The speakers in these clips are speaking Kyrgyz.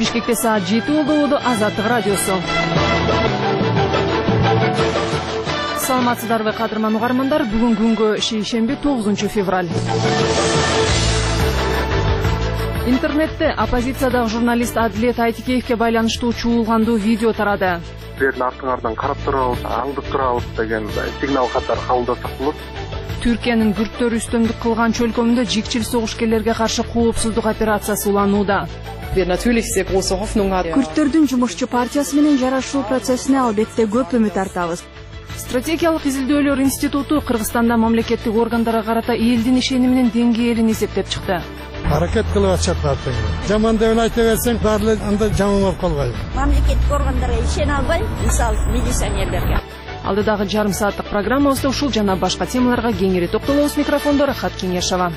Бишкекте саат 7 болду. Азаттык радиосу. Саламатсыздарбы кадырман угармандар. Бүгүн күнгө шейшемби 9 февраль. Интернетте оппозициядагы журналист Адилет Айтикеевке байланыштуу чуулгандуу видео тарады. Силердин артыңардан карап турабыз, аңдып турабыз деген сигнал катары кабылдасак болот. Түркиянын күрттөр үстөмдүк кылган чөлкөмүндө жикчил согушкерлерге каршы коопсуздук операциясы уланууда. Күрттөрдүн жумушчу партиясы менен жарашуу процессине албетте көп үмүт артабыз. Стратегиялык изилдөөлөр институту Кыргызстанда мамлекеттик органдарга карата элдин ишениминин деңгээлин эсептеп чыкты. Hareket kılıp atacaklar. Zaman devlet aytıversen, darlı anda camım olup kalmayı. Мамлекеттик органдарга ишене албай, мисалы милиционерлерге. Алдыдагы жарым сааттык программабызда ушул жана башка темаларга кеңири токтолобуз. Микрофондо Рахат Кеңешова.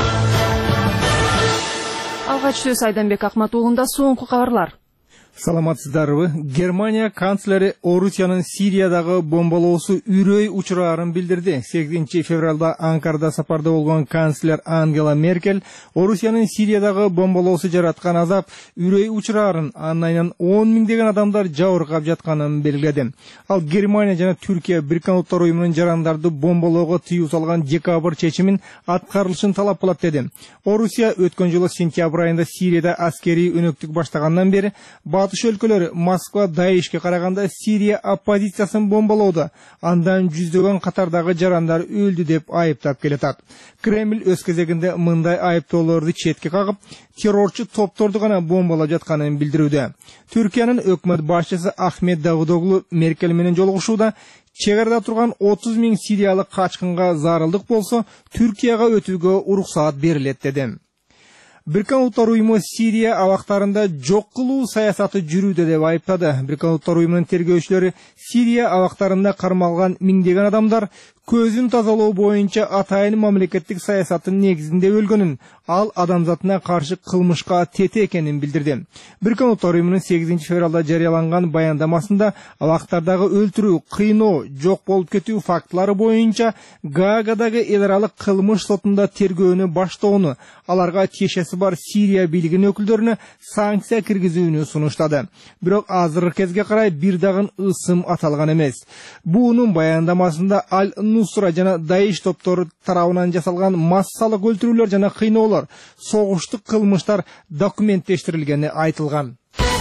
Алгач сөз Айданбек Акматуулунда соңку кабарлар. Саламатсыздарбы. Германия канцлери Орусиянын Сириядагы бомбалоосу үрөй учураарын билдирди. 8 февралда Анкарада сапарда болгон канцлер Ангела Меркель Орусиянын Сириядагы бомбалоосу жараткан азап үрөй учураарын андан 10 миңдеген адамдар жабыркап жатканын белгиледи. Ал Германия жана Түркия Бириккен Улуттар уюмунун жарандарды бомбалоого тыюу салган декабрь чечимин аткарылышын талап кылат деди. Орусия өткөн жылы сентябрь айында Сирияда аскерий өнөктүк баштагандан бери Батыш өлкөлөрү Москва Даишке караганда Сирия оппозициясын бомбалоодо андан жүздөгөн катардагы жарандар өлдү деп айыптап келатат. Кремль өз кезегинде мындай айыптоолорду четке кагып, террорчу топторду гана бомбалап жатканын билдирүүдө. Түркиянын өкмөт башчысы Ахмет Давудоглу Меркель менен жолугушууда чек арада турган 30 миң сириялык качкынга зарылдык болсо, Түркияга өтүүгө уруксаат берилет деди. Бириккен Улуттар уюму Сирия абактарында жок кылуу саясаты жүрүүдө деп айыптады. Бириккен Улуттар уюмунун тергөөчүлөрү Сирия абактарында кармалган миңдеген адамдар көзүн тазалоо боюнча атайын мамлекеттик саясаттын негизинде өлгөнүн, ал адамзатына каршы кылмышка тете экенин билдирди. Бириккен Улуттар уюмунун 8 февралда жарыяланган баяндамасында абактардагы өлтүрүү, кыйноо, жок болуп кетүү фактылары боюнча Гаагадагы эл аралык кылмыш сотунда тергөөнү баштоону, аларга тиешеси бар Сирия бийлигинин өкүлдөрүнө санкция киргизүүнү сунуштады. Бирок азыркы кезге карай бир дагы ысым аталган эмес. Буунун баяндамасында Аль-Нусра жана Даиш топтору тарабынан жасалган массалык өлтүрүүлөр жана кыйноолор, согуштук кылмыштар документтештирилгени айтылган.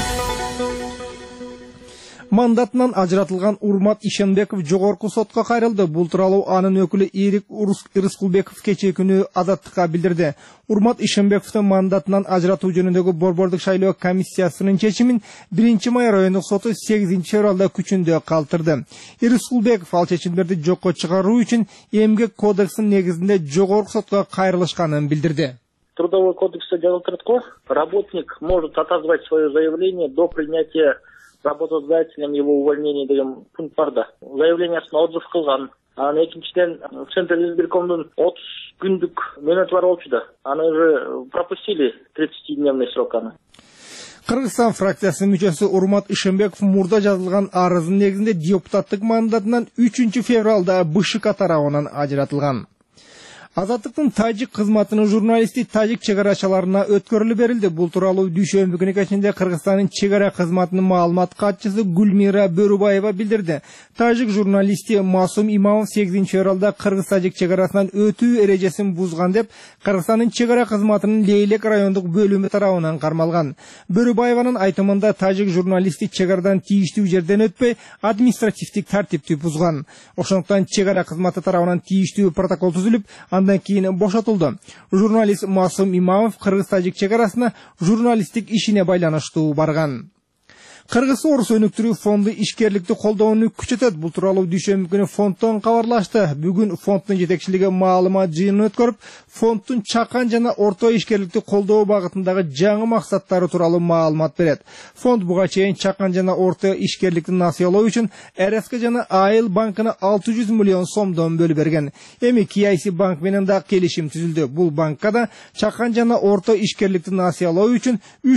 Мандатынан ажыратылган Урмат Ишенбеков жогорку сотко кайрылды. Бул тууралуу анын өкүлү Эрик Рыскулбеков кечээ күнү Азаттыкка билдирди. Урмат Ишенбековдун мандатынан ажыратуу жөнүндөгү борбордук шайлоо комиссиясынын чечимин 1-май райондук соту 8 февралда күчүндө калтырды. Рыскулбеков ал чечимдерди жокко чыгаруу үчүн эмгек кодексинин негизинде жогорку сотко кайрылышканын билдирди. Трудовой кодексе жазылып турат го, работник может отозвать свое заявление до принятия работодателем его увольнения деген пункт бар да. Заявлениясын отзыв кылган. Анан экинчиден Центр избиркомдун 30 күндүк мөөнөтү бар болчу да. Аны уже пропустили 30-дневный срок аны. Кыргызстан фракциясынын мүчөсү Урмат Ишенбеков мурда жазылган арыздын негизинде депутаттык мандатынан 3 февралда БШК тарабынан ажыратылган. Азаттыктын тажик кызматынын журналисти тажик чегарачыларына өткөрүлүп берилди. Бул тууралуу дүйшөмбү күнү кечинде Кыргызстандын чегара кызматынын маалымат катчысы Гүлмира Бөрүбаева билдирди. Тажик журналисти Масум Имамов 8 февралда Кыргыз-тажик чегарасынан өтүү эрежесин бузган деп Кыргызстандын чегара кызматынын Лейлек райондук бөлүмү тарабынан кармалган. Бөрүбаеванын айтымында тажик журналисти чегарадан тийиштүү жерден өтпөй административдик тартипти бузган. Ошондуктан чегара кызматы тарабынан тийиштүү протокол түзүлүп, андан кийин бошотулду. Журналист Масум Имамов Кыргыз-тажик чегарасына журналисттик ишине байланыштуу барган. Кыргыз-Орус өнүктүрүү фонду ишкерликти колдоону күчөтөт. Бул тууралуу дүйшөмбү күнү фонддон кабарлашты. Бүгүн фонддун жетекчилиги маалымат жыйынын өткөрүп, фонддун чакан жана орто ишкерликти колдоо багытындагы жаңы максаттары тууралуу маалымат берет. Фонд буга чейин чакан жана орто ишкерликти насыялоо үчүн РСК жана АЭЛ банкына 600 миллион сомдон бөлүп берген. Эми KIC банк менен да келишим түзүлдү. Бул банкка да чакан жана орто ишкерликти насыялоо үчүн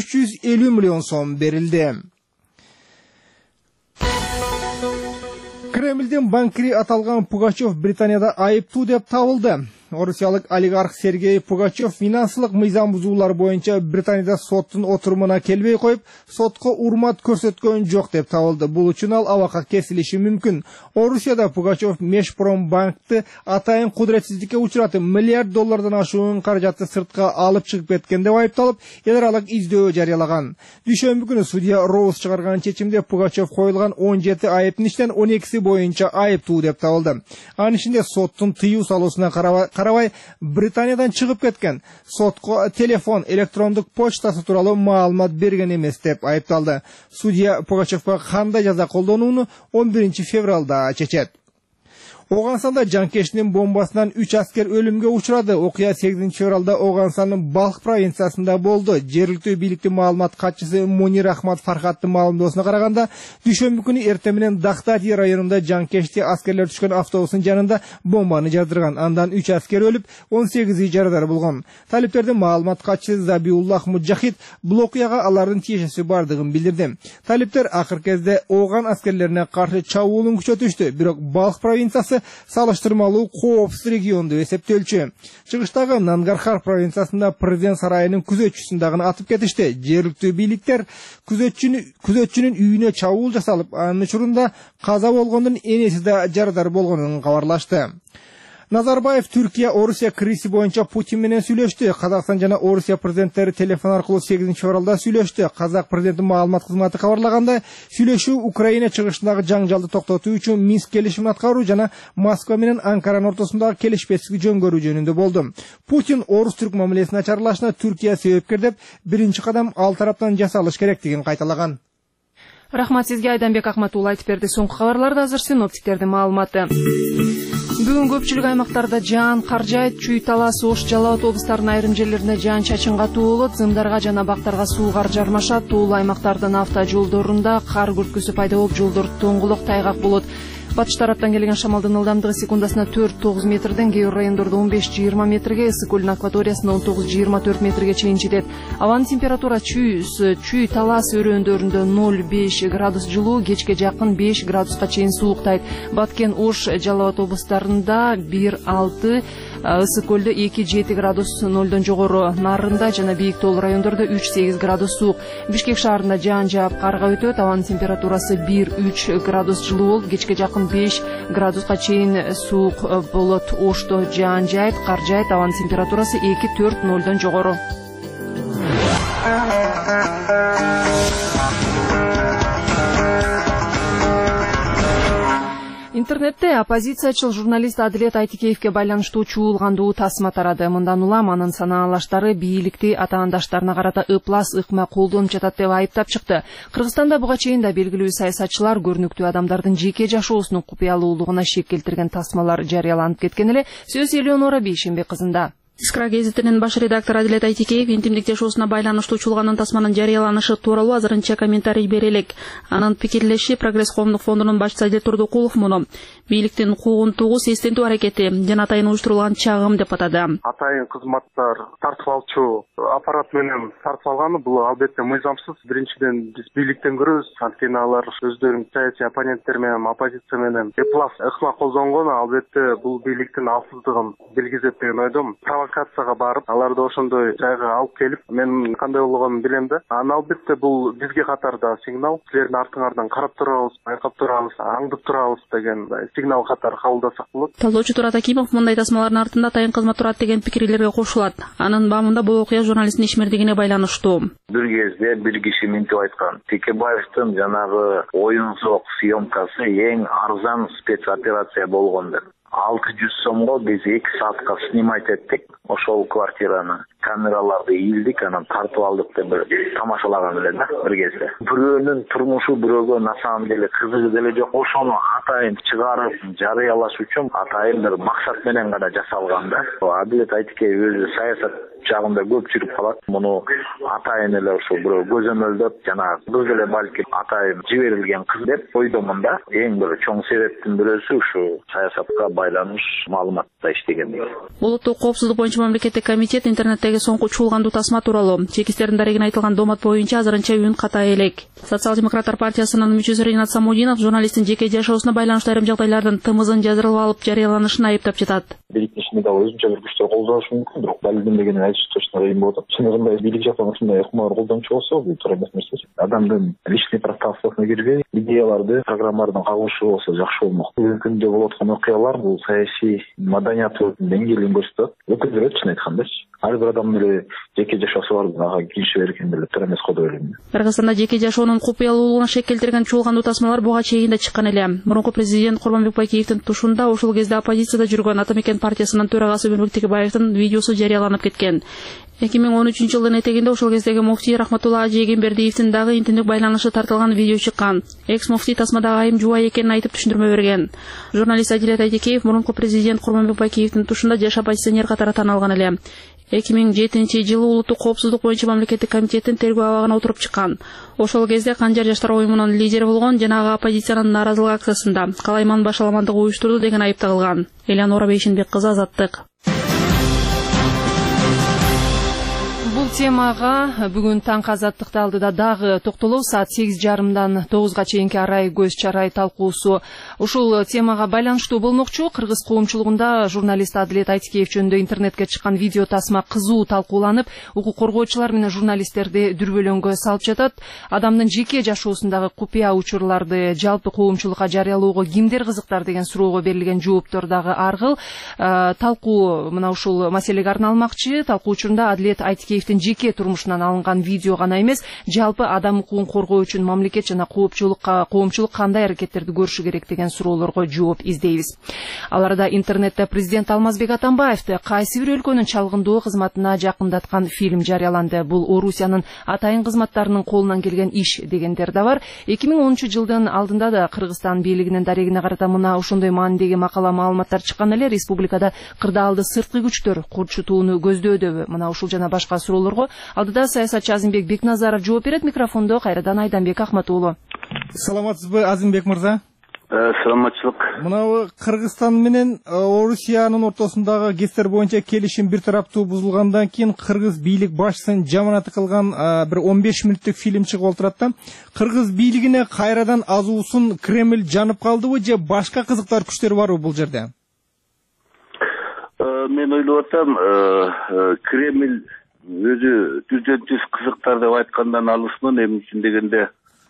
350 миллион сом берилди. Кремльдин банкири аталган Пугачев Британияда айыптуу деп табылды. Орусиялык олигарх Сергей Пугачев финансылык мыйзам бузуулар боюнча Британияда соттун отурумуна келбей коюп, сотко урмат көрсөткөн жок деп табылды. Бул үчүн ал абакка кесилиши мүмкүн. Орусияда Пугачев Межпромбанкты атайын кудуретсиздикке учуратып, миллиард доллардан ашуун каражатты сыртка алып чыгып кеткен деп айыпталып, эл аралык издөө жарыялаган. Дүйшөмбү күнү судья Роуз чыгарган чечимде Пугачев коюлган 17 айыптын иштен 12си боюнча айыптуу деп табылды. Анын ичинде соттун тыюу салуусуна карабай Британиядан чыгып кеткен, сотко телефон, электрондук почтасы тууралуу маалымат берген эмес деп айыпталды. Судья Пугачевга кандай жаза колдонууну 11 февралда чечет. Оғансанда жанкештин бомбасынан 3 аскер өлүмгө учурады. Окуя 8 февралда Оғансандын Балх провинциясында болду. Жергиликтүү бийликтин маалымат катчысы Мунир Ахмад Фархаттын маалымдоосуна караганда, дүйшөмбү күнү эртең менен Дахтати районунда жанкешти аскерлер түшкөн автобустун жанында бомбаны жардырган. Андан 3 аскер өлүп, 18 жарадар болгон. Талиптердин маалымат катчысы Забиуллах Муджахид бул окуяга алардын тиешеси бардыгын билдирди. Талиптер акыркы кезде Оған аскерлерине каршы чабуулун күчөтүштү, бирок Балх провинциясы салыштырмалуу коопсуз регион деп эсептелчү. Чыгыштагы Нангархар провинциясында президент сарайынын күзөтчүсүн дагы атып кетишти. Жергиликтүү бийликтер күзөтчүнүн үйүнө чабуул жасалып, анын учурунда каза болгондун энеси да жарадар болгонун кабарлашты. Назарбаев Түркия Орусия кризи боюнча Путин менен сүйлөштү. Казакстан жана Орусия президенттери телефон аркылуу 8 февралда сүйлөштү. Казак президентинин маалымат кызматы кабарлагандай, сүйлөшүү Украина чыгышындагы жаңжалды токтотуу үчүн Минск келишимин аткаруу жана Москва менен Анкаранын ортосундагы келишпестикти жөнгөрүү жөнүндө болду. Путин орус-түрк мамилесин ачарлашына Түркия себепкер деп, биринчи кадам ал тараптан жасалыш керектигин кайталаган. Рахмат сизге, Айданбек Акматулла айтып берди. Соңку кабарларды азыр синоптиктердин маалыматы. Бүгүн көпчүлүк аймактарда жаан кар жаайт, Чүй, Талас, Ош, Жалал Абад облустарынын айрым жерлерине жаан-чачын катуу болот, зымдарга жана бактарга суу кар жармашат. Тоолуу аймактардын автожолдорунда кар күрткүсү пайда болуп, жолдор тоңгулук, тайгак болот. Батыш тараптан келген шамалдын ылдамдыгы секундасына 4-9 метрден, кээ бир райондордо 15-20 метрге, ысык көлдүн акваториясында 19-24 метрге чейин жетет. Абанын температура Чүй, Талас өрөөндөрүндө 0-5 градус жылуу, кечке жакын 5 градуска чейин сууктайт. Баткен, Ош, Жалал Абад облустарында 1-6, ысык көлдө 2-7 градус 0дон жогору, Нарында жана бийик тоолуу райондордо 3-8 градус суук. Бишкек шаарында жаан жаап карга өтөт, абанын температурасы 1-3 градус жылуу болуп, кечке жакын 5 градуска чейин суук болот. Ошто жаан жаайт, кар жаайт, абанын температурасы 2-4 0дон жогору. Интернетте оппозициячыл журналист Адилет Айтикеевке байланыштуу чуулгандуу тасма тарады. Мындан улам анын санаалаштары бийликти атаандаштарына карата ыплас ыкма колдонуп жатат деп айыптап чыкты. Кыргызстанда буга чейин да белгилүү саясатчылар көрүнүктүү адамдардын жеке жашоосунун купуялуулугуна шек келтирген тасмалар жарыяланып кеткен эле. Сөз Элеонора Бейшенбек кызында. Искра гезитинин баш редактору Адилет Айтикеев интимдик жашоосуна байланыштуу чуулган тасманын жарыяланышы тууралуу азырынча комментарий бере элек. Анын пикирлеши Прогресс коомдук фондунун башчысы Адил Турдукулов муну бийликтин куугунтугу сестентүү аракети жана атайын уюштурулган чагым деп атады. Атайын кызматтар тартып алчу аппарат менен тартып алганы бул албетте мыйзамсыз. Биринчиден биз бийликтен көрөбүз, анткени алар өздөрүнүн саясий оппоненттер менен, оппозиция менен эплас ыкма колдонгону албетте бул бийликтин алсыздыгын белгизет деген ойдомун. Провокацияга барып, аларды ошондой жайга алып келип, мен кандай болгонун билем да. Албетте бул бизге катарда сигнал, силердин артыңардан карап турабыз, байкап турабыз, аңдып турабыз деген сигнал катары кабылдасак болот. Талоочу Турат Акимов мындай тасмалардын артында атайын кызмат турат деген пикирлерге кошулат. Анын баамында бул окуя журналисттин ишмердигине байланыштуу. Бир кезде бир киши минтип айткан, Текебаевдин жанагы оюнсок съемкасы эң арзан спецоперация болгон деп. 600 сомго биз 2 саатка снимать эттик ошол квартираны. Камераларды ийилдик, анан тартып алдык деп бир тамашалаган эле да бир кезде. Бирөөнүн турмушу бирөөгө на самом деле кызыгы деле жок. Ошону атайын чыгарып жарыялаш үчүн атайын бир максат менен гана жасалган да. Адилет Айтикеев өзү саясат жагында көп жүрүп калат. Муну атайын эле ошо бирөө көзөмөлдөп жана кыз эле балки атайын жиберилген кыз деп ойдомун да. Эң бир чоң себептин бирөөсү ушу саясатка байланыш маалыматта иштеген. Улуттук коопсуздук боюнча боюнча мамлекеттик комитет интернеттеги соңку чуулгандуу тасма тууралуу чекистердин дарегине айтылган доомат боюнча азырынча үн ката элек. Социал-демократтар партиясынын мүчөсү Ринат Самудинов журналисттин жеке жашоосуна байланыштуу айрым жагдайлардын тымызын жаздырып алып жарыяланышын айыптап жатат. Бийликтин ишинде дагы өзүнчө бир күчтөр колдоnuшу мүмкүн, бирок далилденбегенин айтыш точно кыйын болот. Чыныгында бийлик жактан ушундай ыкмалар колдончу болсо, бул туура эмес нерсе. Адамдын личный пространствосуна кирбей, идеяларды, программаларды кагушы болсо жакшы болмок. Бүгүнкү күндө болуп аткан окуялар бул саясий маданияттын деңгээлин көрсөтөт. Өкүлдөр чын айткандачы. Ар бир адамдын эле жеке жашоосу бар, ага кириши берген деле туура эмес го деп ойлойм. Кыргызстанда жеке жашоонун купуялуулугуна шек келтирген чуулгандуу тасмалар буга чейин чыккан эле. Мурунку президент Курманбек Байкеевдин тушунда ошол кезде оппозицияда жүргөн Атамекен партиясынын төрагасы Өмүрбек Текебаевдин видеосу жарыяланып кеткен. 2013 жылдын этегинде ошол кездеги муфтий Рахматулла Ажи Эгембердиевдин дагы интернет байланышы тартылган видео чыккан. Экс-муфтий тасмадагы айым жубай экенин айтып түшүндүрмө берген. Журналист Адилет Айтекеев мурунку президент Курманбек Байкеевдин тушунда жаш оппозиционер катары таналган эле. 2007 жылы улуттук коопсуздук боюнча мамлекеттик комитеттин тергөө абагына отуруп чыккан. Ошол кезде Канжар жаштар оюмунун лидери болгон жанагы оппозициянын нааразылык акциясында калайман башаламандык уюштурду деген айып тагылган. Элеонора Бейшенбек кызы, Азаттык. Бул темага бүгүн таңкы Азаттыкта алдыда дагы токтолуу саат 8:30 9-га чейинки арай көз чарай талкуусу ушул темага байланыштуу болмокчу. Кыргыз коомчулугунда журналист Адилет Айтекеев жөнүндө интернетке чыккан видео тасма кызуу талкууланып, укук коргоочулар менен журналисттерди дүрбөлөңгө салып жатат. Адамдын жеке жашоосундагы купуя учурларды жалпы коомчулукка жарыялоого кимдер кызыктар деген суроого берилген жооптор дагы аргыл. Талкуу мына ушул маселеге арналмакчы. Талкуу учурунда Адилет Айтекеев жеке турмушунан алынган видео гана эмес, жалпы адам укугун коргоо үчүн мамлекет жана коомчулук кандай аракеттерди көрүшү керек деген суроолорго жооп издейбиз. Аларда интернетте президент Алмазбек Атамбаевди кайсы бир өлкөнүн чалгындоо кызматына жакындаткан фильм жарыяланды. Бул Орусиянын атайын кызматтарынын колунан келген иш дегендер да бар. 2010 жылдын алдында да Кыргызстан бийлигинин дарегине карата мына ошондой маанидеги макала маалыматтар чыккан эле. Республикада кырдаалды сырткы күчтөр курчутууну көздөдүбү? Мына ушул жана башка суроолорго алдыда саясатчы Азимбек Бекназаров жооп берет. Микрофондо кайрадан Айданбек Ахматуулу. Саламатсызбы, Азимбек мырза? Саламатчылык. Мына Кыргызстан менен Орусиянын ортосундагы кестер боюнча келишим бир тараптуу бузулгандан кийин кыргыз бийлик башчысын жаманаты кылган бир 15 мүнөттүк фильм чыгып отурат да. Кыргыз бийлигине кайрадан азуусун Кремль жанып калдыбы же башка кызыктар күчтөр барбы бул жерде? Мен ойлоп атам, Кремль өзү түздөн түз кызыктар деп айткандан алысмын. Эмне үчүн дегенде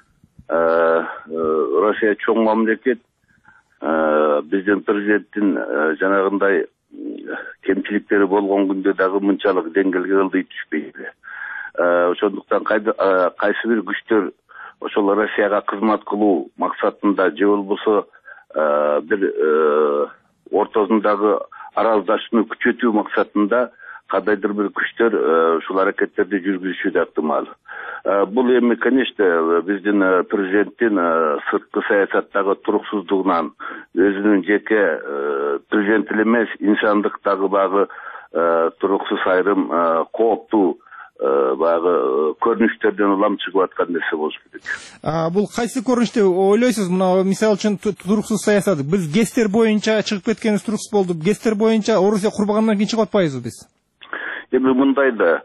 Россия чоң мамлекет, биздин президенттин жанагындай кемчиликтери болгон күндө дагы мынчалык деңгээлге ылдый түшпөйдү. Ошондуктан кайсы бир күчтөр ошол Россияга кызмат кылуу максатында же болбосо бир ортосундагы араздашууну күчөтүү максатында кандайдыр бир күчтөр ушул аракеттерди жүргүзүшү да ыктымал. Бул эми, конечно, биздин президенттин сырткы саясаттагы туруксуздугунан, өзүнүн жеке президент эле эмес, инсандыктагы багы туруксуз айрым кооптуу багы көрүнүштөрдөн улам чыгып аткан нерсе болуш керек. Бул кайсы көрүнүштө ойлойсуз? Мына мисалы үчүн туруксуз саясат, биз гестер боюнча чыгып кеткенибиз туруксуз болду. Гестер боюнча Орусия курбагандан кийин чыгып атпайбызбы биз? Эми мындай да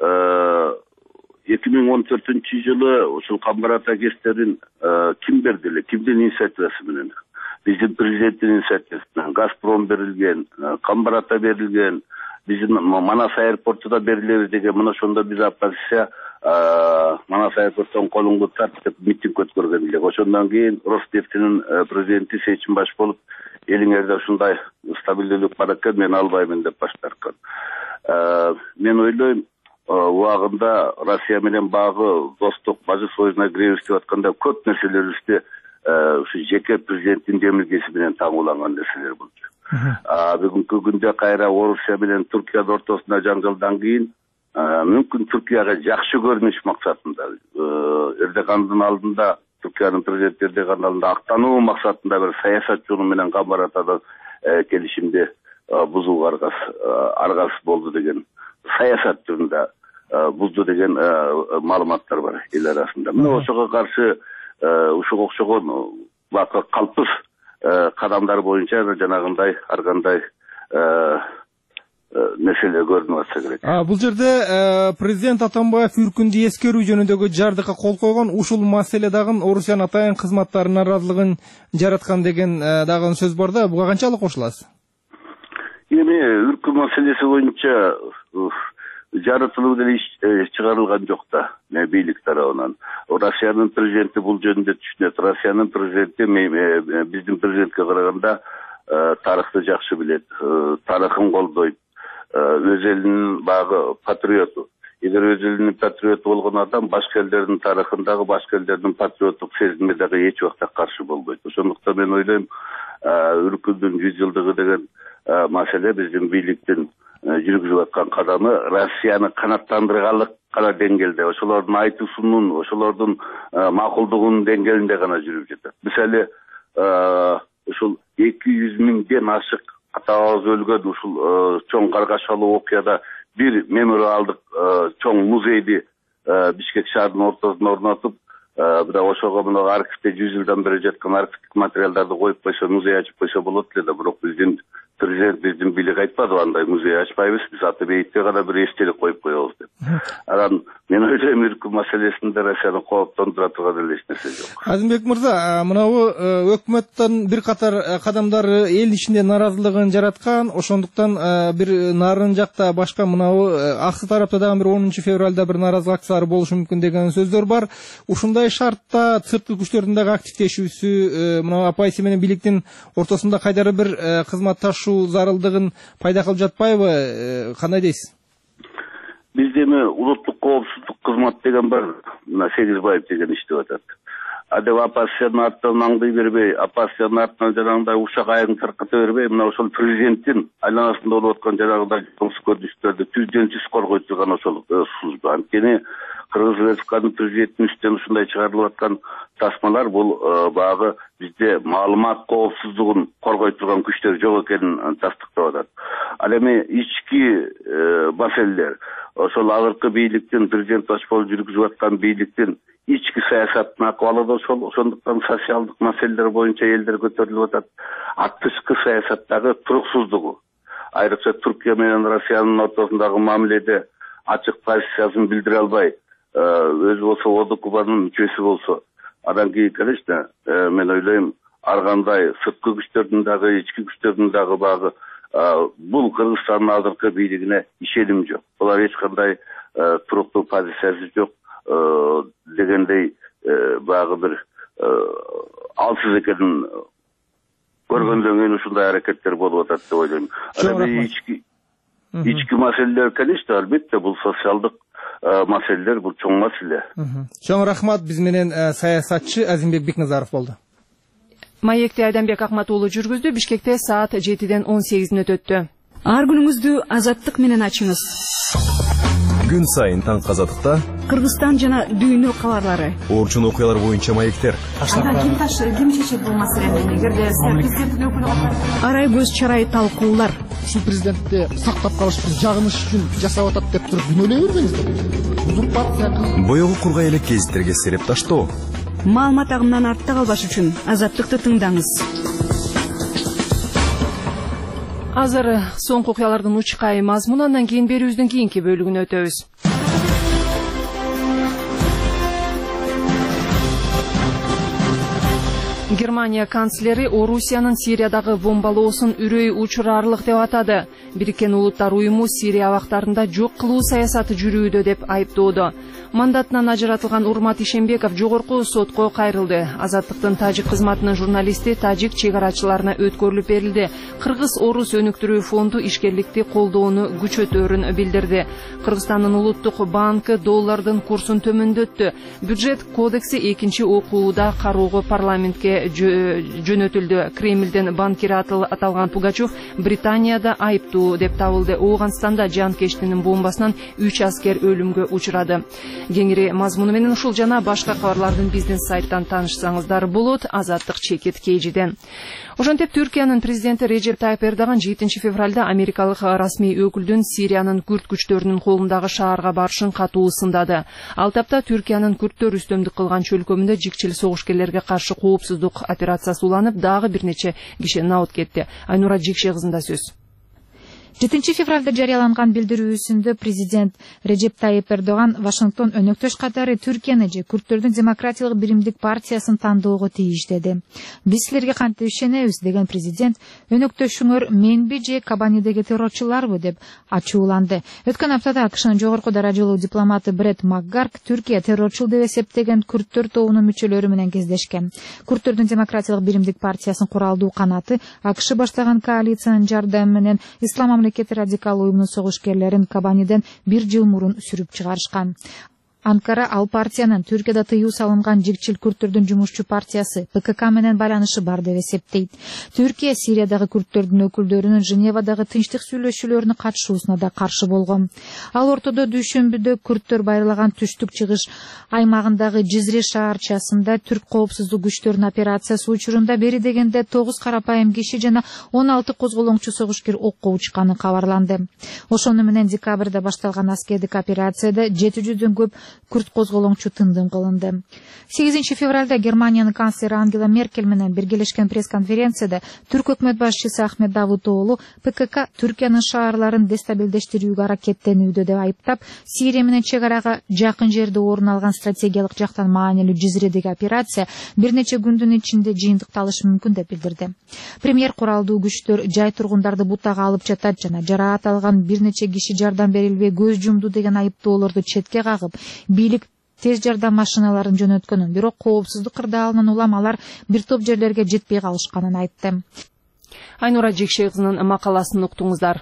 2014 жылы ушул Камбар-Ата гестерин ким берди эле, кимдин инициативасы менен? Биздин президенттин инициативасы менен Газпром берилген, Камбар-Ата берилген, биздин Манас аэропорту берилеби деген, мына ошондо биз оппозиция Манас аэропорттон колуңду тарт деп митинг өткөргөн элек. Ошондон кийин Роснефтинин президенти Сейчимбаш болуп, элиңерде ушундай стабилдүүлүк бар экен, мен албаймын деп баш тарткан. Мен ойлойм, убагында Россия менен багы достук, бажы союзуна киребиз деп атканда көп нерселерибизди ушу жеке президенттин демилгеси менен таңууланган нерселер болчу. Бүгүнкү күндө кайра Орусия менен Түркиянын ортосунда жаңжалдан кийин мүмкүн Түркияга жакшы көрүнүш максатында, Эрдогандын алдында, Түркиянын президенти Эрдогандын алдында актануу максатында бир саясат жолу менен Камбар-Атада келишимди бузууга аргас болду деген, саясат түрүндө бузду деген маалыматтар бар эл арасында. Мына ошого каршы ушуга окшогон калпыс кадамдар боюнча жанагындай ар кандай нерселер көрүнүп атса керек. Бул жерде президент Атамбаев үркүндү эскерүү жөнүндөгү жардыкка кол койгон, ушул маселе дагы Орусиянын атайын кызматтарынын наразылыгын жараткан деген дагы сөз бар да, буга канчалык кошуласыз? Эми үркү маселеси боюнча жарытылуу деле чыгарылган жок да, бийлик тарабынан. Россиянын президенти бул жөнүндө түшүнөт. Россиянын президенти биздин президентке караганда тарыхты жакшы билет, тарыхын колдойт, өз элинин багы патриоту. Эгер өз элинин патриоту болгон адам башка элдердин тарыхындагы башка элдердин патриоттук сезимине дагы эч убакта каршы болбойт. Ошондуктан мен ойлойм, үркүндүн 100 жылдыгы деген маселе биздин бийликтин жүргүзүп аткан кадамы Россияны канаттандырганлык гана деңгээлде, ошолордун айтуусунун, ошолордун макулдугунун деңгээлинде гана жүрүп жатат. Мисалы, ушул 200 миңден ашык атабыз өлгөн ушул чоң каргашалуу окуяда бир мемориалдык чоң музейди Бишкек шаарынын ортосуна орнотуп, бирок ошого мына архивде 100 жылдан бери жаткан архивдик материалдарды коюп койсо, музей ачып койсо болот эле да, бирок биздин президент, биздин бийлик айтпады, андай музей ачпайбыз, биз аты бейитте гана бир эстелик коюп коебуз деп. Анан мен ойлойм, үркү маселесинде Россияны кооптондура турган эле эч нерсе жок. Азимбек мырза, мынабу өкмөттүн бир катар кадамдары эл ичинде наразылыгын жараткан, ошондуктан бир нарын жакта башка мынабу аксы тарапта дагы бир 10 февралда бир наразылык акциялары болушу мүмкүн деген сөздөр бар. Ушундай шартта сырткы күчтөрдүн дагы активдешүүсү, мына апайсы менен бийликтин ортосунда кайдары бир кызматташуу зарылдыгын пайда кылып жатпайбы? Кандай дейсиз? Бизде эми улуттук коопсуздук кызмат деген бар, мына Сегизбаев деген иштеп атат. Адеп оппозициянын артынан аңдый бербей, оппозициянын артынан жанагындай ушак айыгын тарката бербей, мына ошол президенттин айланасында болуп аткан жанагындай көрүнүштөрдү түздөн-түз коргой турган ошол служба. Анткени Кыргыз Республикасынын президентинин үстүнөн ушундай чыгарылып аткан тасмалар бул багы бизде маалымат коопсуздугун коргой турган күчтөр жок экенин тастыктап атат. Ал эми ички маселелер, ошол агыркы бийликтин, президент баш болуп жүргүзүп аткан бийликтин ички саясаттын акыбалы да ошол. Ошондуктан социалдык маселелер боюнча элдер көтөрүлүп атат. Тышкы саясаттагы туруксуздугу, айрыкча Түркия менен Россиянын ортосундагы мамиледе ачык позициясын билдире албай, өзү болсо ОДКБнын мүчөсү болсо, андан кийин, конечно, мен ойлойм, ар кандай сырткы күчтөрдүн дагы, ички күчтөрдүн дагы багы бул Кыргызстандын азыркы бийлигине ишеним жок. Булар эч кандай туруктуу позициясы жок дегендей багы бир алсыз экенин көргөндөн кийин ушундай аракеттер болуп атат деп ойлойм. Ички маселелер, конечно, албетте бул социалдык маселелер, бул чоң маселе. Чоң рахмат, биз менен саясатчы Азимбек Бекназаров болду. Маекти Айданбек Акмат уулу жүргүздү. Бишкекте саат 7-ден 18 өтөттү. Ар күнүңүздү азаттык менен ачыңыз. Күн сайын таңкы азаттыкта Кыргызстан жана дүйнө кабарлары. Орчун окуялар боюнча маектер. Ким чечет бул маселени? Эгерде президенттин өкүлү арай көз чарай талкуулар. Ушул президентти сактап калыш биз жагыныш үчүн жасап атат деп туруп күнөөлөй бербеңиздер. Узурпация. Боёгу кургай элек гезиттерге сереп таштоо. Маалымат агымынан артта калбаш үчүн азаттыкты тыңдаңыз. Азыр соңку окуялардын учкай мазмуну, андан кийин берүүбүздүн кийинки бөлүгүнө өтөбүз. Германия канцлери Орусиянын Сириядагы бомбалоосун үрөй учурарлык деп атады. Бириккен Улуттар уюму Сирия абактарында жок кылуу саясаты жүрүүдө деп айыптоодо. Мандатынан ажыратылган Урмат Ишембеков жогорку сотко кайрылды. Азаттыктын тажик кызматынын журналисти тажик чек арачыларына өткөрүлүп берилди. Кыргыз-Орус өнүктүрүү фонду ишкерликти колдоону күчөтөөрүн билдирди. Кыргызстандын улуттук банкы доллардын курсун төмөндөттү. Бюджет кодекси экинчи окууда кароого парламентке жөнөтүлдү. Кремлден банкири аталган Пугачев Британияда айыптуу деп табылды. Ооганстанда жанкештинин бомбасынан 3 аскер өлүмгө учурады. Кеңири мазмуну менен ушул жана башка кабарлардын биздин сайттан таанышсаңыздар болот. Азаттык чекит KG'ден. Ошентип Түркиянын президенти Режеп Тайып Эрдоган 7 февралда америкалык расмий өкүлдүн Сириянын күрд күчтөрүнүн колундагы шаарга барышын катуу сындады. Ал тапта Түркиянын күрдтөр үстөмдүк кылган чөлкөмүндө жикчил согушкерлерге каршы коопсуздук операциясы уланып, дагы бир нече киши наут кетти. Айнура Жекше кызында сөз. 7 февралда жарыяланган билдирүүсүндө президент Режеп Тайип Эрдоган Вашингтон өнөктөш катары Түркияны же Күрттөрдүн демократиялык биримдик партиясын тандоого тийиш деди. Биз силерге кантип ишенебиз деген президент өнөктөшүңөр менби же Кабанидеги террорчуларбы деп ачууланды. Өткөн аптада АКШнын жогорку даражалуу дипломаты Бред Макгарк Түркия террорчул деп эсептеген күрттөр тобунун мүчөлөрү менен кездешкен. Күрттөрдүн демократиялык биримдик партиясынын куралдуу канаты АКШ баштаган коалициянын жардамы менен Ислам мамлекети радикал уюмунун согушкерлерин Кабаниден 1 жыл мурун сүрүп чыгарышкан. Анкара ал партиянын Түркияда тыюу салынган жигчил күрттөрдүн жумушчу партиясы ПКК менен байланышы бар деп эсептейт. Түркия Сириядагы күрттөрдүн өкүлдөрүнүн Женевадагы тынчтык сүйлөшүүлөрүнө катышуусуна да каршы болгон. Ал ортодо дүйшөмбүдө күрттөр байырлаган түштүк чыгыш аймагындагы Жизре шаарчасында түрк коопсуздук күчтөрүнүн операциясы учурунда бери дегенде 9 карапайым киши жана 16 козголоңчу согушкер окко учканы кабарланды. Ошону менен декабрда башталган аскердик операцияда 700дөн көп күрт козголоңчу тындым кылынды. 8 февралда Германиянын канцлери Ангела Меркель менен биргелешкен пресс-конференцияда түрк өкмөт башчысы Ахмет Давутоğlu ПКК Түркиянын шаарларын дестабилдештирүүгө аракеттенүүдө деп айыптап, Сирия менен чек арага жакын жерде орун алган стратегиялык жактан маанилүү Жизредеги операция бир нече күндүн ичинде жыйынтыкталышы мүмкүн деп билдирди. Премьер куралдуу күчтөр жай тургундарды бутага алып жатат жана жараат алган бир нече киши жардам берилбей көз жумду деген айыптоолорду четке кагып, бийлик тез жардам машиналарын жөнөткөнүн, бирок коопсуздук кырдаалынан улам алар бир топ жерлерге жетпей калышканын айтты. Айнура Жекшей кызынын макаласын уктуңуздар.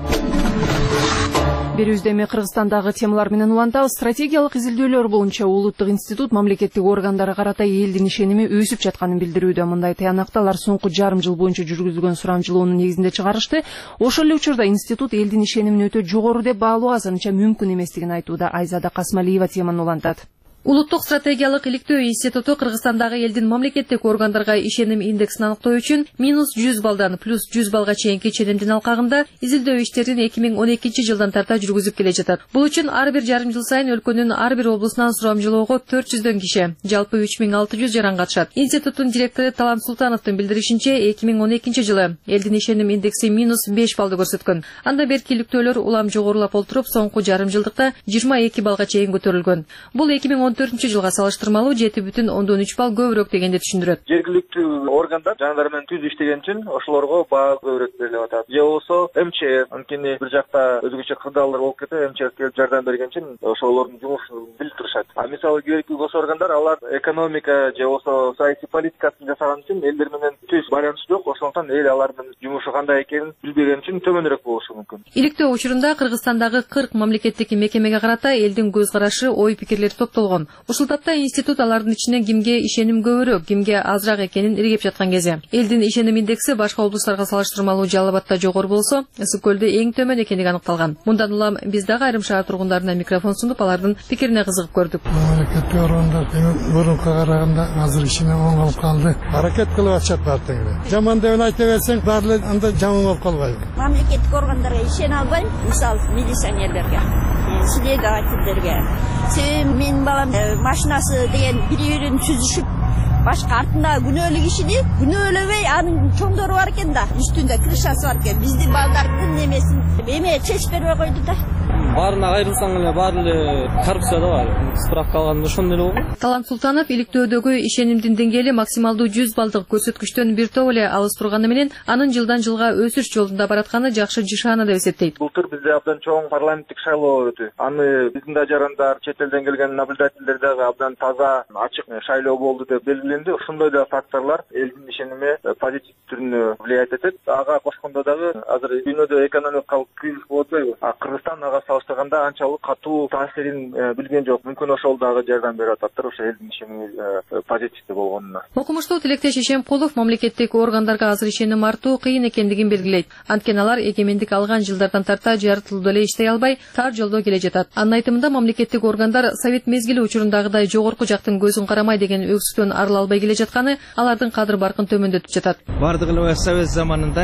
Берүүбүздө эми Кыргызстандагы темалар менен улантабыз. Стратегиялык изилдөөлөр боюнча Улуттук институт мамлекеттик органдары карата элдин ишеними өсүп жатканын билдирүүдө. Мындай тыянакты алар соңку жарым жыл боюнча жүргүзүлгөн сурамжылоонун негизинде чыгарышты. Ошол эле учурда институт элдин ишенимин өтө жогору деп баалоо азырынча мүмкүн эместигин айтууда. Айзада Касмалиева теманы улантат. Улуттук стратегиялык иликтөө институту Кыргызстандагы элдин мамлекеттик органдарга ишеним индексин аныктоо үчүн -100 балдан +100 балга чейинки иченимдин алкагында изилдөө иштерин 2012 жылдан тарта жүргүзүп келе жатат. Бул үчүн ар бир жарым жыл сайын өлкөнүн ар бир облусунан сурамжылоого 400дөн киши, жалпы 3600 жаран катышат. Институттун директору Талан Султановдун билдиришинче, 2012 жылы элдин ишеним индекси -5 балды көрсөткөн. Анда берки иликтөөлөр улам жогорулап олтуруп, соңку жарым жылдыкта 22 балга чейин көтөрүлгөн. Бул 2014 жылга салыштырмалуу 7,3 балл көбүрөөк дегенди түшүндүрөт. Жергиликтүү органдар жандар менен түз иштеген үчүн ошолорго баа көбүрөөк берилип атат. Же болбосо МЧС, анткени бир жакта өзгөчө кырдаалдар болуп кетет, МЧС келип жардам берген үчүн ошолордун жумушун билип турушат. Мисалы жергиликтүү гос органдар алар экономика же болбосо саясий политикасын жасаган үчүн элдер менен түз байланыш жок, ошондуктан эл алардын жумушу кандай экенин билбеген үчүн төмөнүрөөк болушу мүмкүн. Иликтөө учурунда Кыргызстандагы 40 мамлекеттик мекемеге карата элдин көз карашы, ой пикирлери топтолгон. Ушул тапта институт алардын ичинен кимге ишеним көбүрөөк, кимге азыраак экенин иргеп жаткан кезде. Элдин ишеним индекси башка облустарга салыштырмалуу Жалал Абадта жогору болсо, Ысык көлдө эң төмөн экендиги аныкталган. Мындан улам биз дагы айрым шаар тургундарына микрофон сунуп, алардын пикирине кызыгып көрдүк. Мамлекеттик органдар мурунка караганда азыр ишине оңолуп калды. Аракет кылып атышат баардыгы. Жаман деп айта берсең, баары анда жаман болуп калбайбы. Мамлекеттик органдарга ишене албайм, мисалы милиционерлерге, следовательдерге. Себеби менин балам машинасы деген бири-бирин сүзүшүп, башка артында күнөөлүү кишини күнөөлөбөй анын чоңдору бар экен да, үстүндө крышасы бар экен. Биздин балдардын немесин эме чечип бербей койду да. Баарына кайрылсаң эле баары эле коррупция да бар. Справка алганда ошондой эле болгон. Талант Султанов иликтөөдөгү ишенимдин деңгээли максималдуу 100 балдык көрсөткүчтөн бир топ эле алыс турганы менен анын жылдан жылга өсүш жолунда баратканы жакшы жышаана деп эсептейт. Былтыр бизде абдан чоң парламенттик шайлоо өтү. Аны биздин да жарандар, чет элден келген наблюдательдер дагы абдан таза, ачык шайлоо болду деп белгиленди. Ошондой да факторлор элдин ишениме позитив түрүнө влиять этет. Ага кошкондо дагы азыр дүйнөдө экономикалык кризис болуп атпайбы? Кыргызстан ага салыштырганда анчалык катуу таасирин билген жок. Мүмкүн ошол дагы жардам берип ататтыр, ошо элдин ишеними позитивдүү болгонуна. Окумуштуу Тилектеш Ишемкулов мамлекеттик органдарга азыр ишеним артуу кыйын экендигин белгилейт. Анткени алар эгемендик алган жылдардан тарта жарытылуу эле иштей албай, тар жолдо келе жатат. Анын айтымында мамлекеттик органдар совет мезгили учурундагыдай жогорку жактын көзүн карамай деген өксүктөн арыла албай келе жатканы алардын кадыр баркын төмөндөтүп жатат. Бардыгы эле совет заманында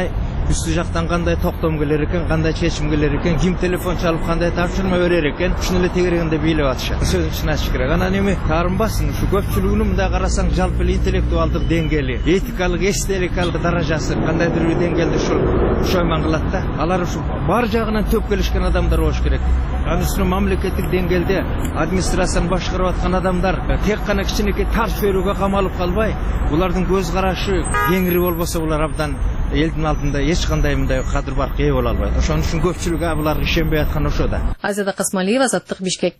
үстү жактан кандай токтом келер экен, кандай чечим келер экен, ким телефон чалып кандай тапшырма берер экен, ушуну эле тегерегинде бийлеп атышат. Сөзүн ачык керек. Анан эми таарынбасын, ушу көпчүлүгүнүн мындай карасаң жалпы интеллектуалдык деңгээли, этикалык, эстетикалык даражасы кандайдыр бир деңгээлде ушул ошойман кылат да. Алар ушу бар жагынан төп келишкен адамдар болуш керек. Анын үстүнө мамлекеттик деңгээлде администрацияны башкарып аткан адамдар тек гана кичинекей тарс берүүгө камалып калбай, булардын көз карашы кеңири болбосо булар абдан элдин алдында эч кандай мындай кадыр баркка ээ боло албайт. Ошон үчүн көпчүлүк буларга ишенбей аткан ошо да. Азида Касмалиева, Азаттык, Бишкек.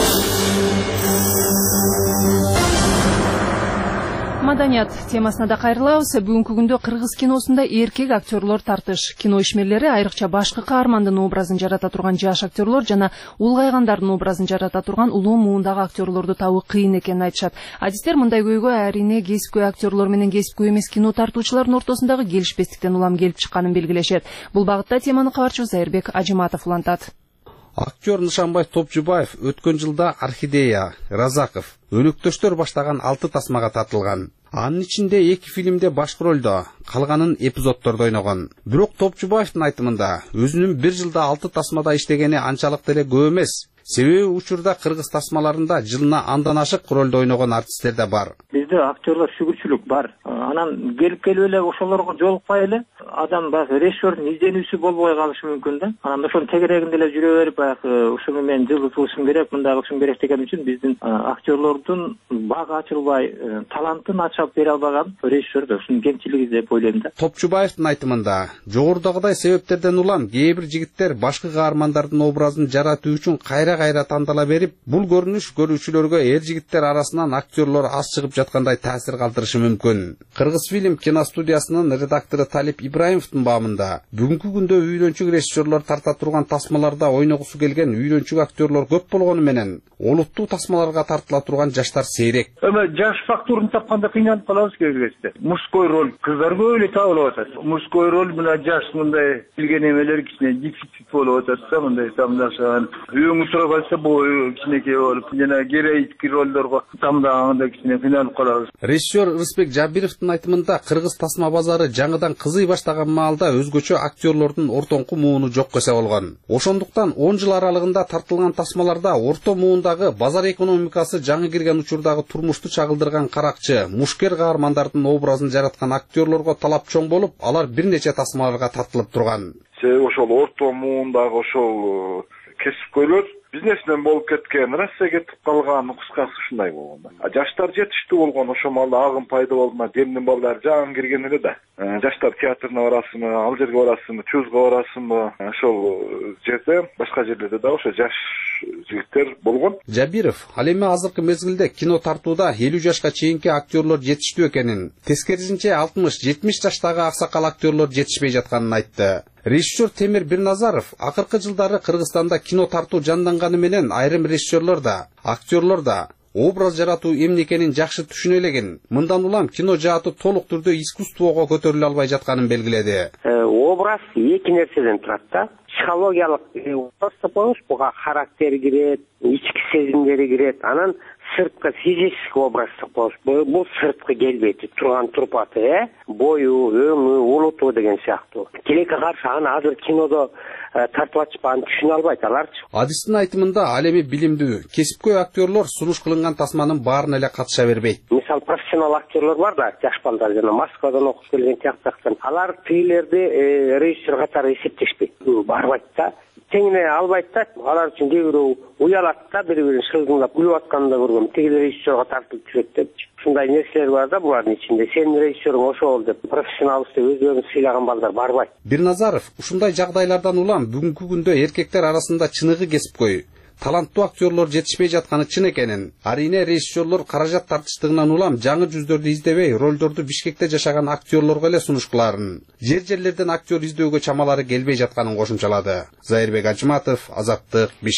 Маданият темасына да кайрылабыз. Бүгүнкү күндө кыргыз киносунда эркек актерлор тартыш. Кино ишмерлери айрыкча башкы каармандын образын жарата турган жаш актерлор жана улгайгандардын образын жарата турган улуу муундагы актерлорду табуу кыйын экенин айтышат. Адистер мындай көйгөй арине кесипкөй актерлор менен кесипкөй эмес кино тартуучулардын ортосундагы келишпестиктен улам келип чыкканын белгилешет. Бул багытта теманы кабарчыбыз Айырбек Ажиматов улантат. Актер Нышанбай Топчубаев өткөн жылда Орхидея, Разаков, Өнөктөштөр баштаган 6 тасмага тартылган. Анын ичинде 2 фильмде башкы ролдо, калганын эпизоддордо ойногон. Бирок Топчубаевдин айтымында өзүнүн 1 жылда 6 тасмада иштегени анчалык деле көп эмес. Себеби учурда кыргыз тасмаларында жылына андан ашык ролдо ойногон артисттер да бар. Бизде актерлор шүгүрчүлүк бар. Анан келип эле ошолорго жолукпай эле адам баягы режиссердин изденүүсү болбой калышы мүмкүн да. Анан ошонун тегерегинде эле жүрө берип баягы ушуну мен жылытышым керек, мындай кылышым керек деген үчүн биздин актерлордун бак ачылбай, талантын ачып бере албаган режиссер да ушунун кемчилиги деп ойлойм да. Топчубаевдин айтымында жогорудагыдай себептерден улам кээ бир жигиттер башкы каармандардын образын жаратуу үчүн кайра тандала берип, бул көрүнүш көрүүчүлөргө эр жигиттер арасынан актерлор аз чыгып жаткандай таасир калтырышы мүмкүн. Кыргыз фильм киностудиясынын редактору Талип Ибраимовдун баамында бүгүнкү күндө үйрөнчүк режиссерлор тарта турган тасмаларда ойногусу келген үйрөнчүк актерлор көп болгону менен олуттуу тасмаларга тартыла турган жаштар сейрек. Эме жаш фактурун тапканда кыйналып калабыз кээ. Мужской роль кыздар көп эле табылып атат. Мужской роль менен жаш мындай билген эмелер кичине дефицит болуп атат да, мындай тамдашан. Үйөңү тура калса бою кичинекей болуп, жана героический ролдорго тамдаганда кичине кыйналып калабыз. Режиссер Рысбек Жабировдун айтымында кыргыз тасма базары жаңыдан кызый баштаган маалда өзгөчө актерлордун ортоңку мууну жок эсе болгон. Ошондуктан 10 жыл аралыгында тартылган тасмаларда орто муундагы базар экономикасы жаңы кирген учурдагы турмушту чагылдырган каракчы, мушкер каармандардын образын жараткан актерлорго талап чоң болуп, алар бир нече тасмаларга тартылып турган. Ошол орто муундагы ошол кесипкөйлөр бизнесмен болуп кеткен, Россия кетип калган, кыскасы ушундай болгон. Жаштар жетиштүү болгон, ошол маалда агым пайда болду, демдин балдары жаңы кирген эле да. Жаштар театрына барасыңбы, ал жерге барасыңбы, чузга барасыңбы, ошол жерде, башка жерлерде да ошо жаш жигиттер болгон. Жабиров ал эми азыркы мезгилде кино тартууда 50 жашка чейинки актерлор жетиштүү экенин, тескерисинче 60-70 жаштагы аксакал актерлор жетишпей жатканын айтты. Режиссер Темир Бирназаров акыркы жылдары Кыргызстанда кино тартуу жанданганы менен айрым режиссерлор да, актерлор да образ жаратуу эмне экенин жакшы түшүнө элеген. Мындан улам кино жааты толук түрдө искусствого көтөрүлө албай жатканын белгиледи. Образ эки нерседен турат да. Психологиялык образ деп коебуз, буга характер кирет, ички сезимдери кирет, анан сырткы физический образ деп коебуз. Бул сырткы келбети, турган турпаты, бою, өңү, улуту деген сыяктуу. Тилекке каршы аны азыр кинодо тартып атышпаган түшүнө албайт аларчы. Адистин айтымында ал эми билимдүү, кесипкөй актерлор сунуш кылынган тасманын баарына эле катыша бербейт. Мисалы профессионал актерлор бар да, жаш балдар жана Москвадан окуп келген тияктактан. Алар тигилерди режиссер катары эсептешпейт. Барбайт да. Теңине албайт да. Алар үчүн кээ бирөө уялат да, бири-бирин шылдыңдап күлүп атканын да көргөм. Тигил режиссерга тартып жүрөт деп. Ушундай нерселер бар да булардын ичинде. Сенин режиссерың ошол деп профессионалбыз деп өздөрүн сыйлаган балдар барбайт. Бирназаров ушундай жагдайлардан улам бүгүнкү күндө эркектер арасында чыныгы кесипкөй, таланттуу актерлор жетишпей жатканы чын экенин, арине режиссерлор каражат тартыштыгынан улам жаңы жүздөрдү издебей, ролдорду Бишкекте жашаган актерлорго эле сунуш кыларын, жерлерден актер издөөгө чамалары келбей жатканын кошумчалады. Зайырбек Ажиматов, Азаттык, Бишкек.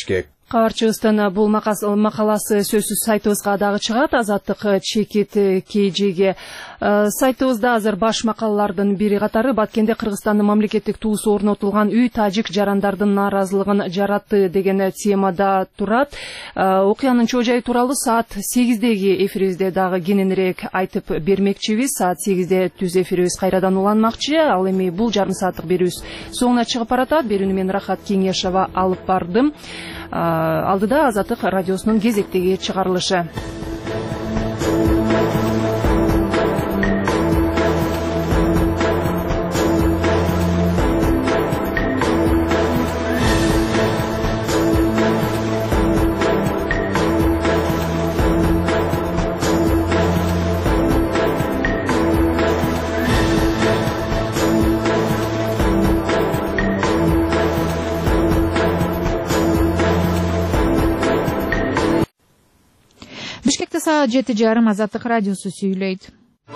Кабарчыбыздын бул макаласы сөзсүз сайтыбызга дагы чыгат. Азаттык чекит KJ'ге. Сайтыбызда азыр баш макалалардын бири катары Баткенде Кыргызстандын мамлекеттик туусу орнотулган үй тажик жарандардын нааразылыгын жаратты деген темада турат. Окуянын чоо жайы тууралуу саат 8деги эфирибизде дагы кененирээк айтып бермекчибиз. Саат 8де түз эфирибиз кайрадан уланмакчы. Ал эми бул жарым сааттык берүүбүз соңуна чыгып баратат. Берүүнү мен Рахат Кеңешова алып бардым. Алдыда Азаттык радиосунун кезектеги чыгарылышы. Бишкекте саат 7:30 Азаттык радиосу сүйлөйт.